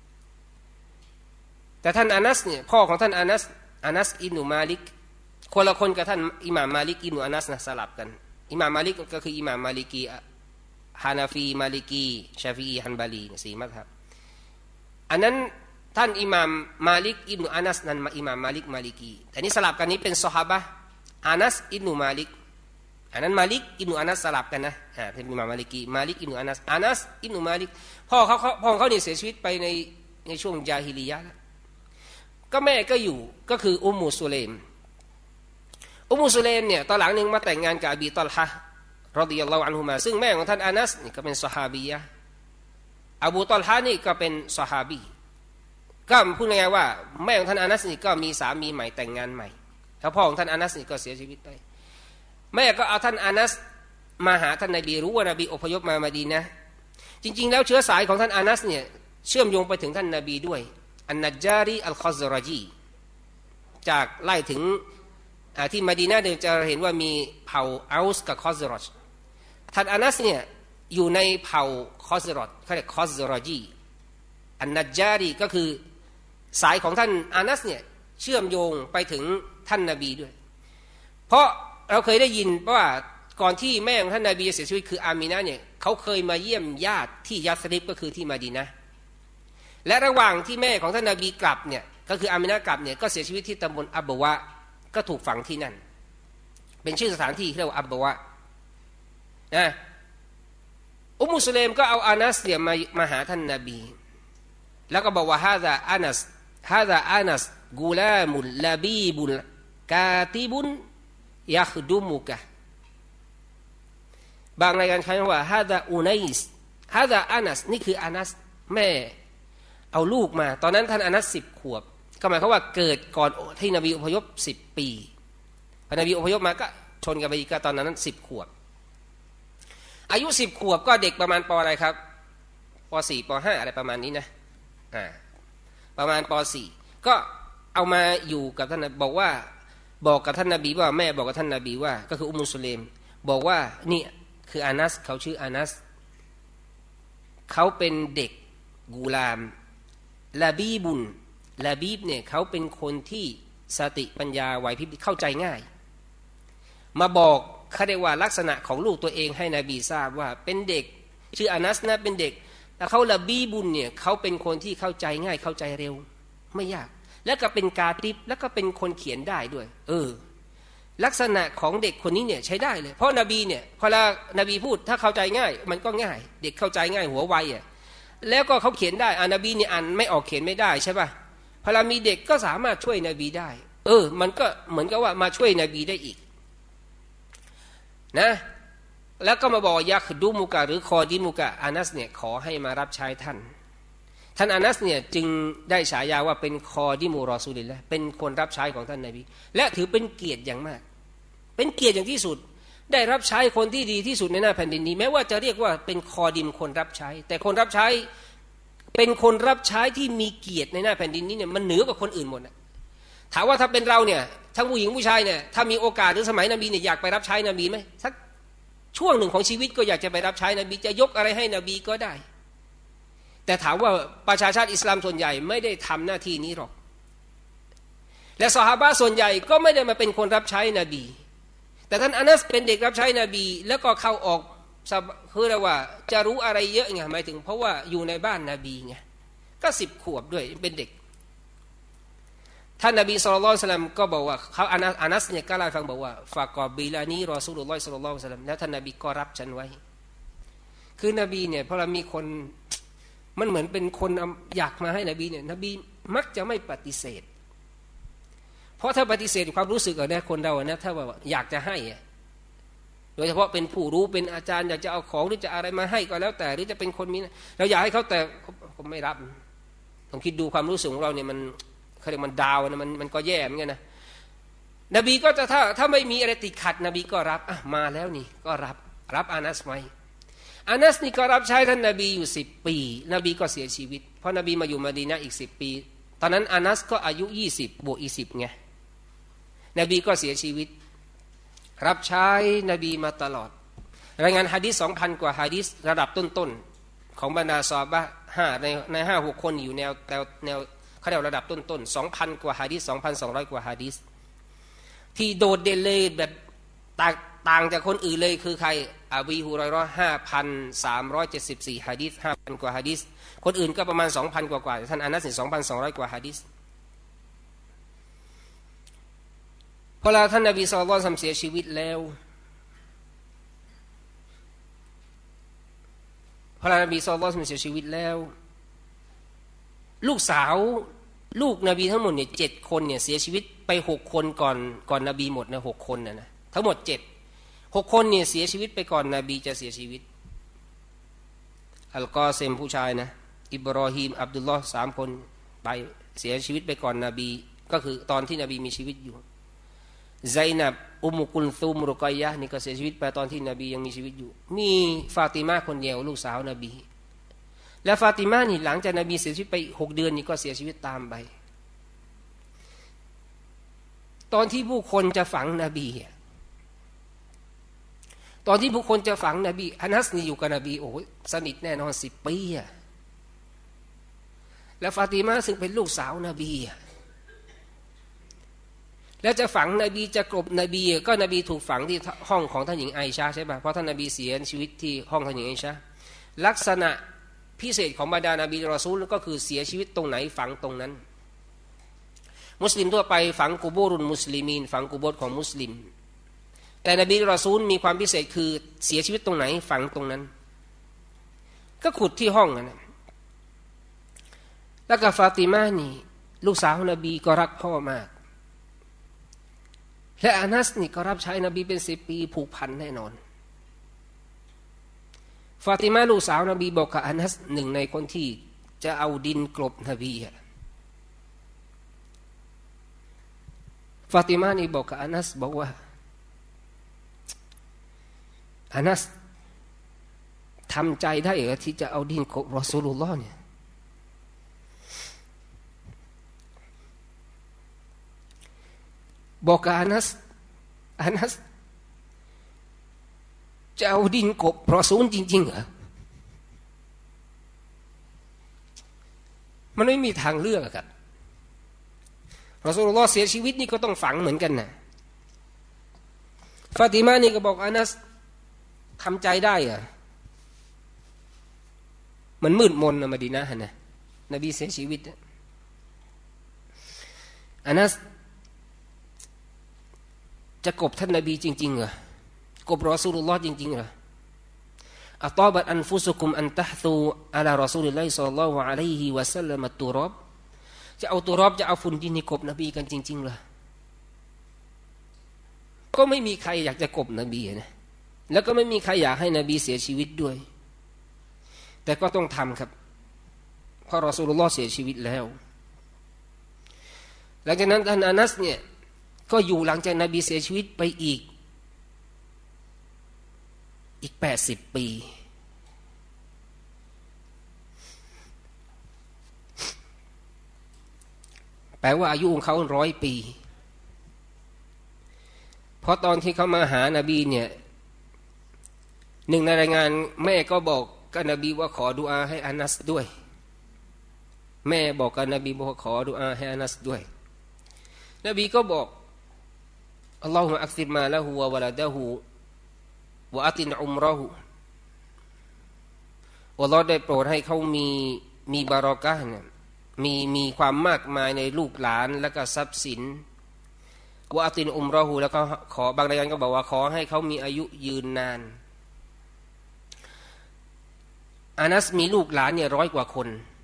แต่ท่านอานัสเนี่ยพ่อของท่านอานัส อิบนุ มาลิกคนละคนกับท่านอิหม่ามมาลิกอิบนุอานัสนะสลับกันอิหม่ามมาลิกก็คืออิหม่ามมาลิกีฮานาฟีมาลิกีชาฟีอีฮันบาลีสี่มัซฮับอันนั้นท่านอิหม่ามมาลิกอิบนุอานัสนั้นอิหม่ามมาลิกมาลิกีแต่นี้สลับกันนี้เป็นซอฮาบะห์อานัสอิบนุมาลิกอันนั้นมาลิกอิบนุอานัสสลับกันนะเป็นอิหม่ามมาลิกีมาลิกอิบนุอานัสอิบนุมาลิกพ่อของเขาเนี่ยเสียชีวิตไปในช่วงญาฮิลิยะห์ก็แม่ก็อยู่ก็คืออุมมุสุเลมเนี่ยตอนหลังนึงมาแต่งงานกับอบีตอลฮะห์รอฎิยัลลอฮุอันฮุมาซึ่งแม่ของท่านอานัสนี่ก็เป็นซอฮาบียะห์อบูตอลฮะห์นี่ก็เป็นซอฮาบีก็พูดง่ายๆว่าแม่ของท่านอานัสนี่ก็มีสามีใหม่แต่งงานใหม่แล้วพ่อของท่านอานัสนี่ก็เสียชีวิตไปแม่ก็เอาท่านอานัสมาหาท่านนบีรู้ว่านบีอพยพมามะดีนะห์จริงๆแล้วเชื้อสายของท่านอานัสเนี่ยเชื่อมโยงไปถึงท่านนบีด้วยอันนัจญารีอัลคอซรอจีจากไล่ถึงที่มะดีนะห์เนี่ยจะเห็นว่ามีเผ่าอัลส์กับคอซรอจท่านอานัสเนี่ยอยู่ในเผ่าคอซรอจเขาเรียกคอซรอจีอันนัจญารีก็คือสายของท่านอานัสเนี่ยเชื่อมโยงไปถึงท่านนบีด้วยเพราะเราเคยได้ยินว่าก่อนที่แม่ของท่านนบีจะเสียชีวิตคืออามีนะห์เนี่ยเขาเคยมาเยี่ยมญาติที่ยัสริบก็คือที่มะดีนะห์และระหว่างที่แม่ของท่านนบีกลับเนี่ยก็คืออามีนะห์กลับเนี่ยก็เสียชีวิตที่ตำบลอับบวะก็ถูกฝังที่นั่นเป็นชื่อสถานที่เรียกว่าอับบวะนะอุมมุสเลมก็เอาอานัสเนี่ยมาหาท่านนบีแล้วก็บอกว่าฮาซาอานัสกูลามุลลาบีบุลกาติบุนยัคดุมุกะบางรายงานใช้ว่าฮาซาอูไนส์ฮาซาอานัสนี่คืออานัสแม่เอาลูกมาตอนนั้นท่านอานัส10 ขวบก็หมายความว่าเกิดก่อนที่นบีอพยพ10 ปีพอนบีอพยพมาก็ชนกันไปอีกตอนนั้น10 ขวบอายุ10 ขวบก็เด็กประมาณป.อะไรครับป.4 ป.5 อะไรประมาณนี้นะประมาณป.4 ก็เอามาอยู่กับท่านบอกกับท่านนบีว่าแม่บอกกับท่านนบีว่าก็คืออุมมุสเลมบอกว่านี่คืออานัสเขาชื่ออานัสเขาเป็นเด็กกูลามลาบีบุนลาบีบเนี่ยเขาเป็นคนที่สติปัญญาไหวพริบเข้าใจง่ายมาบอกเขาเรียกว่าลักษณะของลูกตัวเองให้นบีทราบว่าเป็นเด็กชื่ออานัสนะเป็นเด็กแต่เขาลาบีบุนเนี่ยเขาเป็นคนที่เข้าใจง่ายเข้าใจเร็วไม่ยากแล้วก็เป็นกาติบแล้วก็เป็นคนเขียนได้ด้วยลักษณะของเด็กคนนี้เนี่ยใช้ได้เลยเพราะนบีเนี่ยพอนบีพูดถ้าเข้าใจง่ายมันก็ง่ายเด็กเข้าใจง่ายหัวไวแล้วก็เขาเขียนได้นบีเนี่ยอ่านไม่ออกเขียนไม่ได้ใช่ป่ะพอเรามีเด็กก็สามารถช่วยนบีได้มันก็เหมือนกับว่ามาช่วยนบีได้อีกนะแล้วก็มาบอกยักดูมุกะหรือคอดิมุกะอานัสเนี่ยขอให้มารับใช้ท่านอานัสเนี่ยจึงได้ฉายาว่าเป็นคอดิมูรอซูลิลละเป็นคนรับใช้ของท่านนบีและถือเป็นเกียรติอย่างมากเป็นเกียรติอย่างที่สุดได้รับใช้คนที่ดีที่สุดในหน้าแผ่นดินนี้แม้ว่าจะเรียกว่าเป็นคอดิมคนรับใช้แต่คนรับใช้เป็นคนรับใช้ที่มีเกียรติในหน้าแผ่นดินนี้เนี่ยมันเหนือกว่าคนอื่นหมดนะถามว่าถ้าเป็นเราเนี่ยทั้งผู้หญิงผู้ชายเนี่ยถ้ามีโอกาสหรือสมัยนบีเนี่ยอยากไปรับใช้นบีไหมสักช่วงหนึ่งของชีวิตก็อยากจะไปรับใช้นบีจะยกอะไรให้นบีก็ได้แต่ถามว่าประชาชาติอิสลามส่วนใหญ่ไม่ได้ทำหน้าที่นี้หรอกและซอฮาบะห์ส่วนใหญ่ก็ไม่ได้มาเป็นคนรับใช้นบีแต่ท่านอานัสเป็นเด็กรับใช้นบีแล้วก็เข้าออกคือเรียกว่าจะรู้อะไรเยอะไงหมายถึงเพราะว่าอยู่ในบ้านนบีไงก็10 ขวบด้วยเป็นเด็กท่านนบีศ็อลลัลลอฮุอะลัยฮิวะซัลลัมก็บอกว่าเขาอานัสเนี่ยก็เล่าให้ฟังบอกว่าฟากอบิลานีรอซูลุลลอฮิศ็อลลัลลอฮุอะลัยฮิวะซัลลัมแล้วท่านนบีก็รับฉันไว้คือนบีเนี่ยพอเรามีคนมันเหมือนเป็นคนอยากมาให้นบีเนี่ยนบีมักจะไม่ปฏิเสธเพราะถ้าปฏิเสธความรู้สึกเนี่ยคนเราเนี่ยถ้าว่าอยากจะให้โดยเฉพาะเป็นผู้รู้เป็นอาจารย์อยากจะเอาของหรือจะอะไรมาให้ก็แล้วแต่หรือจะเป็นคนมีเราอยากให้เขาแต่ผมไม่รับต้องคิดดูความรู้สึกของเราเนี่ยมันเขาเรียกมันดาวนะมันก็แย่เหมือนกันนะนบีก็จะถ้าไม่มีอะไรติดขัดนบีก็รับมาแล้วนี่ก็รับอานัสไหมอานัสนี่ก็รับใช้ท่านนบีอยู่10 ปีนบีก็เสียชีวิตเพราะนบีมาอยู่มะดีนะห์อีก10 ปีตอนนั้นอานัสก็อายุ20บวกอีก10ไงนบีก็เสียชีวิตรับใช้นบีมาตลอดรายงานหะดีษ 2,000 กว่าหะดีษระดับต้นๆของบรรดาซอฮาบะห์ใน 5-6 คนอยู่แนวเขาเรียกระดับต้นๆ 2,000 กว่าหะดีษ 2,200 กว่าหะดีษที่โดดเด่นเลยแบบต่างจากคนอื่นเลยคือใครอบีฮุรอยเราะห์ 5,374 หะดีษ 5,000 กว่าหะดีษคนอื่นก็ประมาณ 2,000 กว่าท่านอานัส 2,200 กว่าหะดีษพอท่านนบีศ็อลลัลลอฮุอะลัยฮิวะซัลลัมเสียชีวิตแล้วพอนบีศ็อลลัลลอฮุอะลัยฮิวะซัลลัมเสียชีวิตแล้วลูกสาวลูกนบีทั้งหมดเนี่ย7 คนเนี่ยเสียชีวิตไป6 คนก่อนนบีหมดนะ6 คนนะทั้งหมด6 คนเนี่ยเสียชีวิตไปก่อนนบีจะเสียชีวิตอัลกอเซมผู้ชายนะอิบรอฮีมอับดุลลอฮ์3 คนไปเสียชีวิตไปก่อนนบีก็คือตอนที่นบีมีชีวิตอยู่ไซนับอุมกุลซุมรุกัยยะห์นี่ก็เสียชีวิตไปตอนที่นบียังมีชีวิตอยู่มีฟาติมาคนเดียวลูกสาวนบีและฟาติมานี่หลังจากนบีเสียชีวิตไป6 เดือนนี่ก็เสียชีวิตตามไปตอนที่ผู้คนจะฝังนบีตอนที่ผู้คนจะฝังนบีอานัสนี่อยู่กับนบีโอ้สนิทแน่นอน10 ปีและฟาติมาซึ่งเป็นลูกสาวนบีแล้วจะฝังนบีจะกลบนบีก็นบีถูกฝังที่ห้องของท่านหญิงไอชาใช่ป่ะเพราะท่านนบีเสียชีวิตที่ห้องท่านหญิงไอชาลักษณะพิเศษของบรรดานบีรอซูลก็คือเสียชีวิตตรงไหนฝังตรงนั้นมุสลิมทั่วไปฝังกุโบรุนมุสลิมีนฝังกุโบรของมุสลิมแต่นบีรอซูลมีความพิเศษคือเสียชีวิตตรงไหนฝังตรงนั้นก็ขุดที่ห้องนะแล้วก็ฟาติมานี่ลูกสาวนบีก็รักพ่อมากและอานัสนี่ก็รับใช้นบีเป็น10 ปีผูกพันแน่นอนฟาติมาลูกสาวนบีบอกกับอานัสหนึ่งในคนที่จะเอาดินกลบนบีฟาติมานี่บอกกับอานัสบอกว่าอานัสทำใจได้เหรอที่จะเอาดินกลบรอซูลุลลอฮ์เนี่ยบอกกับอานัสจะเอาดินกบรอซูลจริงๆเหรอมันไม่มีทางเลือกครับรอซูลุลลอฮ์เสียชีวิตนี่ก็ต้องฝังเหมือนกันนะฟาติมานี่ก็บอกอานัสทำใจได้เหรอมันมืดมนนะมะดีนะฮะนะนบีเสียชีวิตอานัสจะกบท่านนบีจริงๆเหรอกบรอซูลุลลอฮ์จริงๆเหรออัตอบัตอันฟุซุกุมอันตะฮซูอะลารอซูลิลลาฮิศ็อลลัลลอฮุอะลัยฮิวะซัลลัมอัตตุรอบจะเอาตุรอบจะเอาฝุ่นดินนี่กบนบีกันจริงๆเหรอก็ไม่มีใครอยากจะกบนบีนะแล้วก็ไม่มีใครอยากให้นบีเสียชีวิตด้วยแต่ก็ต้องทำครับเพราะรอซูลุลลอฮ์เสียชีวิตแล้วหลังจากนั้นท่านอานัสเนี่ยก็อยู่หลังจากนบีเสียชีวิตไปอีกอีก80 ปีแปลว่าอายุของเขา100 ปีเพราะตอนที่เขามาหานบีเนี่ยหนึ่งในรายงานแม่ก็บอกกับนบีว่าขอดุอาให้อานัสด้วยแม่บอกกับนบีว่าขอดุอาให้อานัสด้วยนบีก็บอกอัลลอฮุมะอักซิรมาละฮูวะวะลาดะฮูวะอัตินอุมเราะฮูอัลลอฮ์ได้โปรดให้เขามีบารอกะฮ์เนี่ยมีความมากมายในลูกหลานและก็ทรัพย์สินวะอัตินอุมเราะฮูแล้วก็ขอบางรายงานก็บอกว่าขอให้เขามีอายุยืนนานอานัสมีลูกหลานเนี่ย100 กว่าคน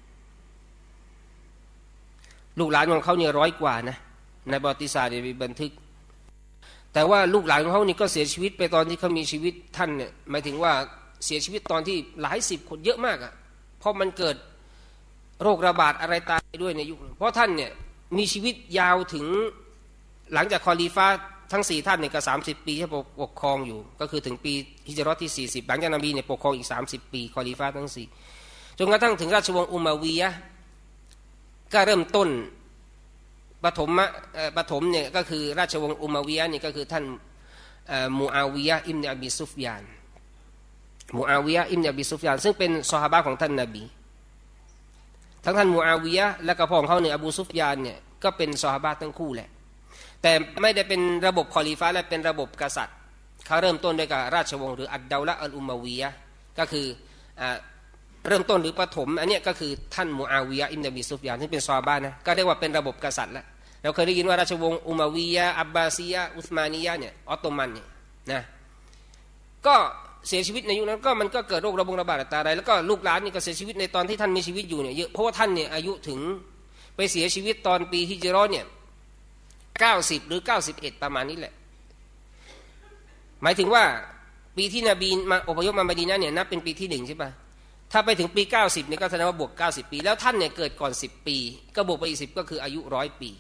ลูกหลานของเขาเนี่ย100 กว่านะในประวัติศาสตร์มีบันทึกแต่ว่าลูกหลานของเขานี่ก็เสียชีวิตไปตอนที่เขามีชีวิตท่านเนี่ยหมายถึงว่าเสียชีวิตตอนที่หลาย10 คนเยอะมากอ่ะเพราะมันเกิดโรคระบาดอะไรตายด้วยในยุคเพราะท่านเนี่ยมีชีวิตยาวถึงหลังจากคอลีฟาทั้ง4 ท่านเนี่ยก็30 ปีที่ปกครองอยู่ก็คือถึงปีฮิจเราะห์ที่40หลังจากนบีเนี่ยปกครองอีก30 ปีคอลีฟาทั้ง4จนกระทั่งถึงราชวงศ์อุมัวียะห์ก็เริ่มต้นปฐมเนี่ยก็คือราชวงศ์อุมัวียะห์นี่ก็คือท่านมูอาวิยะห์อิบนุอบีซุฟยานมูอาวิยะห์อิบนุอบีซุฟยานซึ่งเป็นซอฮาบะห์ของท่านนบีทั้งท่านมูอาวิยะห์และก็พ่อของเขาเนี่ยอบูซุฟยานเนี่ยก็เป็นซอฮาบะห์ทั้งคู่แหละแต่ไม่ได้เป็นระบบคอลีฟะและเป็นระบบกษัตริย์เขาเริ่มต้นด้วยกับราชวงศ์หรืออัดดาวละอัลอุมัวียะห์ก็คือเริ่มต้นหรือปฐมอันนี้ก็คือท่านมูอาวิยะห์อิบนุอบีซุฟยานที่เป็นซอฮาบะห์นะก็เรียกว่าเป็นระบบกษัตริย์แล้วเราเคยได้ยินว่าราชวงศ์อุมัวียะห์อับบาซียะห์อุสมานียะห์เนี่ยออตโตมันเนี่ยนะก็เสียชีวิตในยุคนั้นก็มันก็เกิดโรคระบาดอะไรแล้วก็ลูกหลานนี่ก็เสียชีวิตในตอนที่ท่านมีชีวิตอยู่เนี่ยเยอะเพราะว่าท่านเนี่ยอายุถึงไปเสียชีวิตตอนปีฮิจเราะห์เนี่ย90 หรือ 91ประมาณนี้แหละหมายถึงว่าปีที่นบีมาอพยพมามะดีนะห์เนี่ยนับเป็นปีที่1ใช่ป่ะถ้าไปถึงปี90เนี่ยก็แสดงว่าบวก90 ปีแล้วท่านเนี่ยเกิดก่อน10 ปีก็บวกไปอีก10ก็คืออายุ100 ปี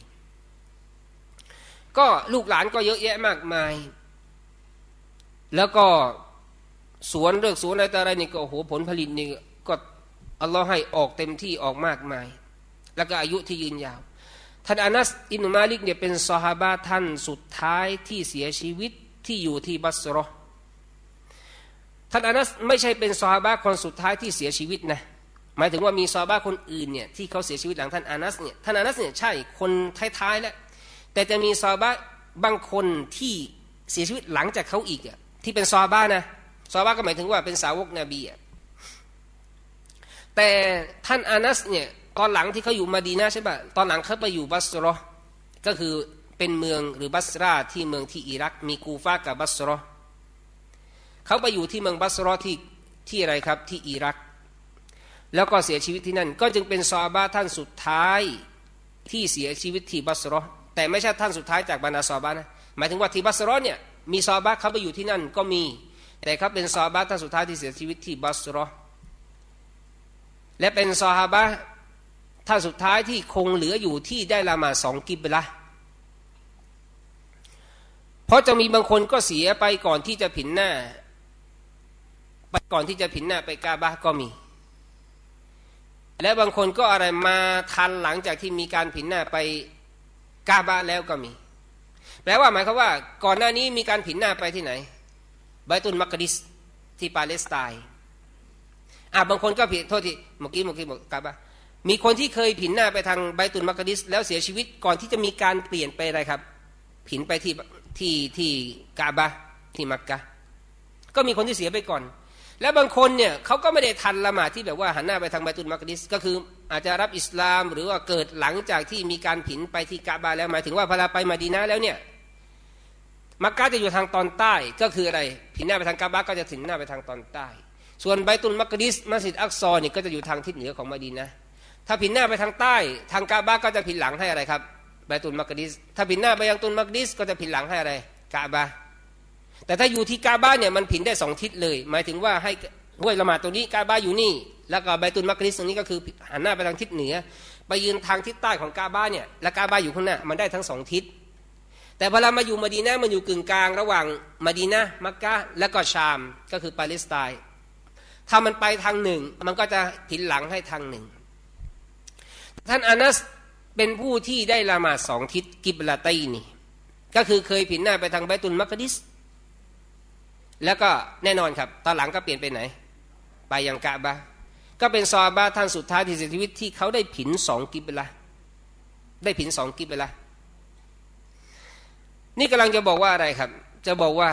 ก็ลูกหลานก็เยอะแยะมากมายแล้วก็สวนอะไรแต่อะไรนี่ก็โอ้โหผลผลิตนี่ก็อัลลอฮ์ให้ออกเต็มที่ออกมากมายแล้วก็อายุที่ยืนยาวท่านอานัสอิบนุมาลิกเนี่ยเป็นซอฮาบะห์ท่านสุดท้ายที่เสียชีวิตที่อยู่ที่บัสเราะห์ท่านอานัสไม่ใช่เป็นซอฮาบะห์คนสุดท้ายที่เสียชีวิตนะหมายถึงว่ามีซอฮาบะห์คนอื่นเนี่ยที่เขาเสียชีวิตหลังท่านอานัสเนี่ยท่านอานัสเนี่ยใช่คนท้ายๆแล้วแต่จะมีซอฮาบะห์บางคนที่เสียชีวิตหลังจากเขาอีกอ่ะที่เป็นซอฮาบะห์นะซอฮาบะห์ก็หมายถึงว่าเป็นสาวกนบีอ่ะแต่ท่านอานัสเนี่ยตอนหลังที่เขาอยู่มะดีนะห์ใช่ป่ะตอนหลังเขาไปอยู่บัสเราะห์ก็คือเป็นเมืองหรือบัสราที่เมืองที่อิรักมีกูฟากับบัสเราะห์เขาไปอยู่ที่เมืองบัสเราะห์ที่อะไรครับที่อิรักแล้วก็เสียชีวิตที่นั่นก็จึงเป็นซอฮาบะห์ท่านสุดท้ายที่เสียชีวิตที่บัสเราะห์แต่ไม่ใช่ท่านสุดท้ายจากบรรดาซอฮาบะห์นะหมายถึงว่าที่บัสเราะห์เนี่ยมีซอฮาบะห์เขาไปอยู่ที่นั่นก็มีแต่เขาเป็นซอฮาบะห์ท่านสุดท้ายที่เสียชีวิตที่บัสเราะห์และเป็นซอฮาบะห์ท่านสุดท้ายที่คงเหลืออยู่ที่ได้ละหมาด2 กิบละห์เพราะจะมีบางคนก็เสียไปก่อนที่จะผินหน้าไปกาบะห์ก็มีและบางคนก็อะไรมาทันหลังจากที่มีการผินหน้าไปกาบะห์แล้วก็มีแปลว่าหมายความว่าก่อนหน้านี้มีการผินหน้าไปที่ไหนไบตุลมักดิสที่ปาเลสไตน์บางคนก็ผิดโทษทีเมื่อกี้บอกกาบะห์มีคนที่เคยผินหน้าไปทางไบตุลมักดิสแล้วเสียชีวิตก่อนที่จะมีการเปลี่ยนไปอะไรครับผินไปที่กาบะห์ที่มักกะฮ์ก็มีคนที่เสียไปก่อนแล้วบางคนเนี่ยเขาก็ไม่ได้ทันละหมาดที่แบบว่าหันหน้าไปทางไบตุลมักดิสก็คืออาจจะรับอิสลามหรือว่าเกิดหลังจากที่มีการผินไปที่กาบะห์แล้วหมายถึงว่าพอเราไปมะดีนะห์แล้วเนี่ยมักกะฮ์จะอยู่ทางตอนใต้ก็คืออะไรผินหน้าไปทางกาบะห์ก็จะถึงหน้าไปทางตอนใต้ส่วนไบตุลมักดิสมัสยิดอักซอนี่ก็จะอยู่ทางทิศเหนือของมะดีนะห์ถ้าผินหน้าไปทางใต้ทางกาบะห์ก็จะผินหลังให้อะไรครับไบตุลมักดิสถ้าผินหน้าไปยังตุลมักดิสก็จะผินหลังให้อะไรกาบะห์แต่ถ้าอยู่ที่กาบะห์เนี่ยมันผินได้2 ทิศเลยหมายถึงว่าให้ห้วยละหมาดตรงนี้กาบะห์อยู่นี่แล้วก็ไบตุลมักดิสตรงนี้ก็คือหันหน้าไปทางทิศเหนือไปยืนทางทิศใต้ของกาบะห์เนี่ยและกาบะห์อยู่ข้างหน้ามันได้ทั้ง2 ทิศแต่พอเรามาอยู่มะดีนะห์มันอยู่กึ่งกลางระหว่างมะดีนะห์มักกะฮ์และก็ชามก็คือปาเลสไตน์ถ้ามันไปทางหนึ่งมันก็จะผินหลังให้ทางหนึ่งท่านอานัสเป็นผู้ที่ได้ละหมาดสองทิศกิบลาตัยนีก็คือเคยผินหน้าไปทางไบตุลมักดิสแล้วก็แน่นอนครับตอนหลังก็เปลี่ยนไปไหนไปยังกะบะห์ก็เป็นซอฮาบะห์ท่านสุดท้ายที่เสียชีวิตที่เขาได้ผินสองกิบละได้ผินสองกิบละนี่กำลังจะบอกว่าอะไรครับจะบอกว่า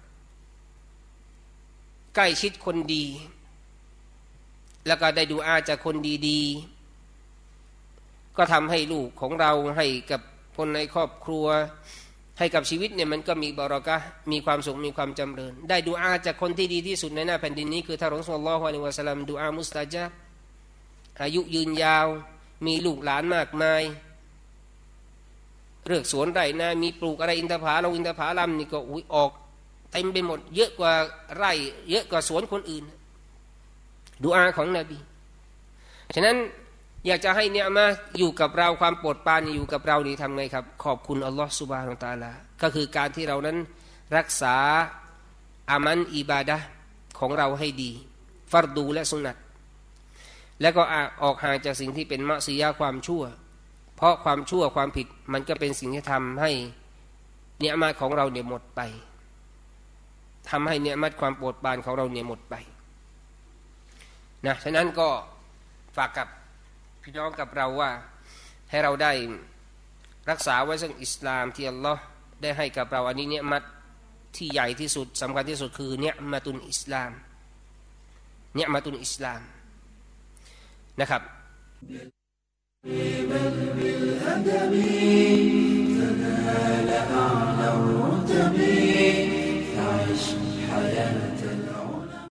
ใกล้ชิดคนดีแล้วก็ได้ดูอาจากคนดีๆก็ทำให้ลูกของเราให้กับคนในครอบครัวให้กับชีวิตเนี่ยมันก็มีบารอกะห์มีความสุขมีความจำเริญได้ดูอาจากคนที่ดีที่สุดในหน้าแผ่นดินนี้คือท่านรอซูลุลลอฮุอะลัยฮิวะซัลลัมดูอามุสตะญาบอายุยืนยาวมีลูกหลานมากมายเลือกสวนไร่นามีปลูกอะไรอินทผลัมนี่ก็ออกเต็มไปหมดเยอะกว่าไร่เยอะกว่าสวนคนอื่นดุอาของนบีฉะนั้นอยากจะให้เนี่ยมาอยู่กับเราความโปรดปรานอยู่กับเรานี่ทำไงครับขอบคุณอัลลอฮฺซุบฮานะฮูวะตะอาลาก็คือการที่เรานั้นรักษาอามันอิบาดะห์ของเราให้ดีฟัรดูและสุนัตแล้วก็ออกห่างจากสิ่งที่เป็นมะซียะห์ความชั่วเพราะความชั่วความผิดมันก็เป็นสิ่งที่ทำให้เนืมัตของเราเนี่ยหมดไปทำให้เนืมัตความโปรดปรานของเราเนี่ยหมดไปนะฉะนั้นก็ฝากกับพี่น้องกับเราว่าให้เราได้รักษาไว้ซึ่งอิสลามที่อัลลอฮ์ได้ให้กับเราอันนี้เนืมัตที่ใหญ่ที่สุดสำคัญที่สุดคือเนืมัตุนอิสลามเนืมัตุนอิสลามนะครับ بل بالأدب تنال أعلى الرتب فعش حياة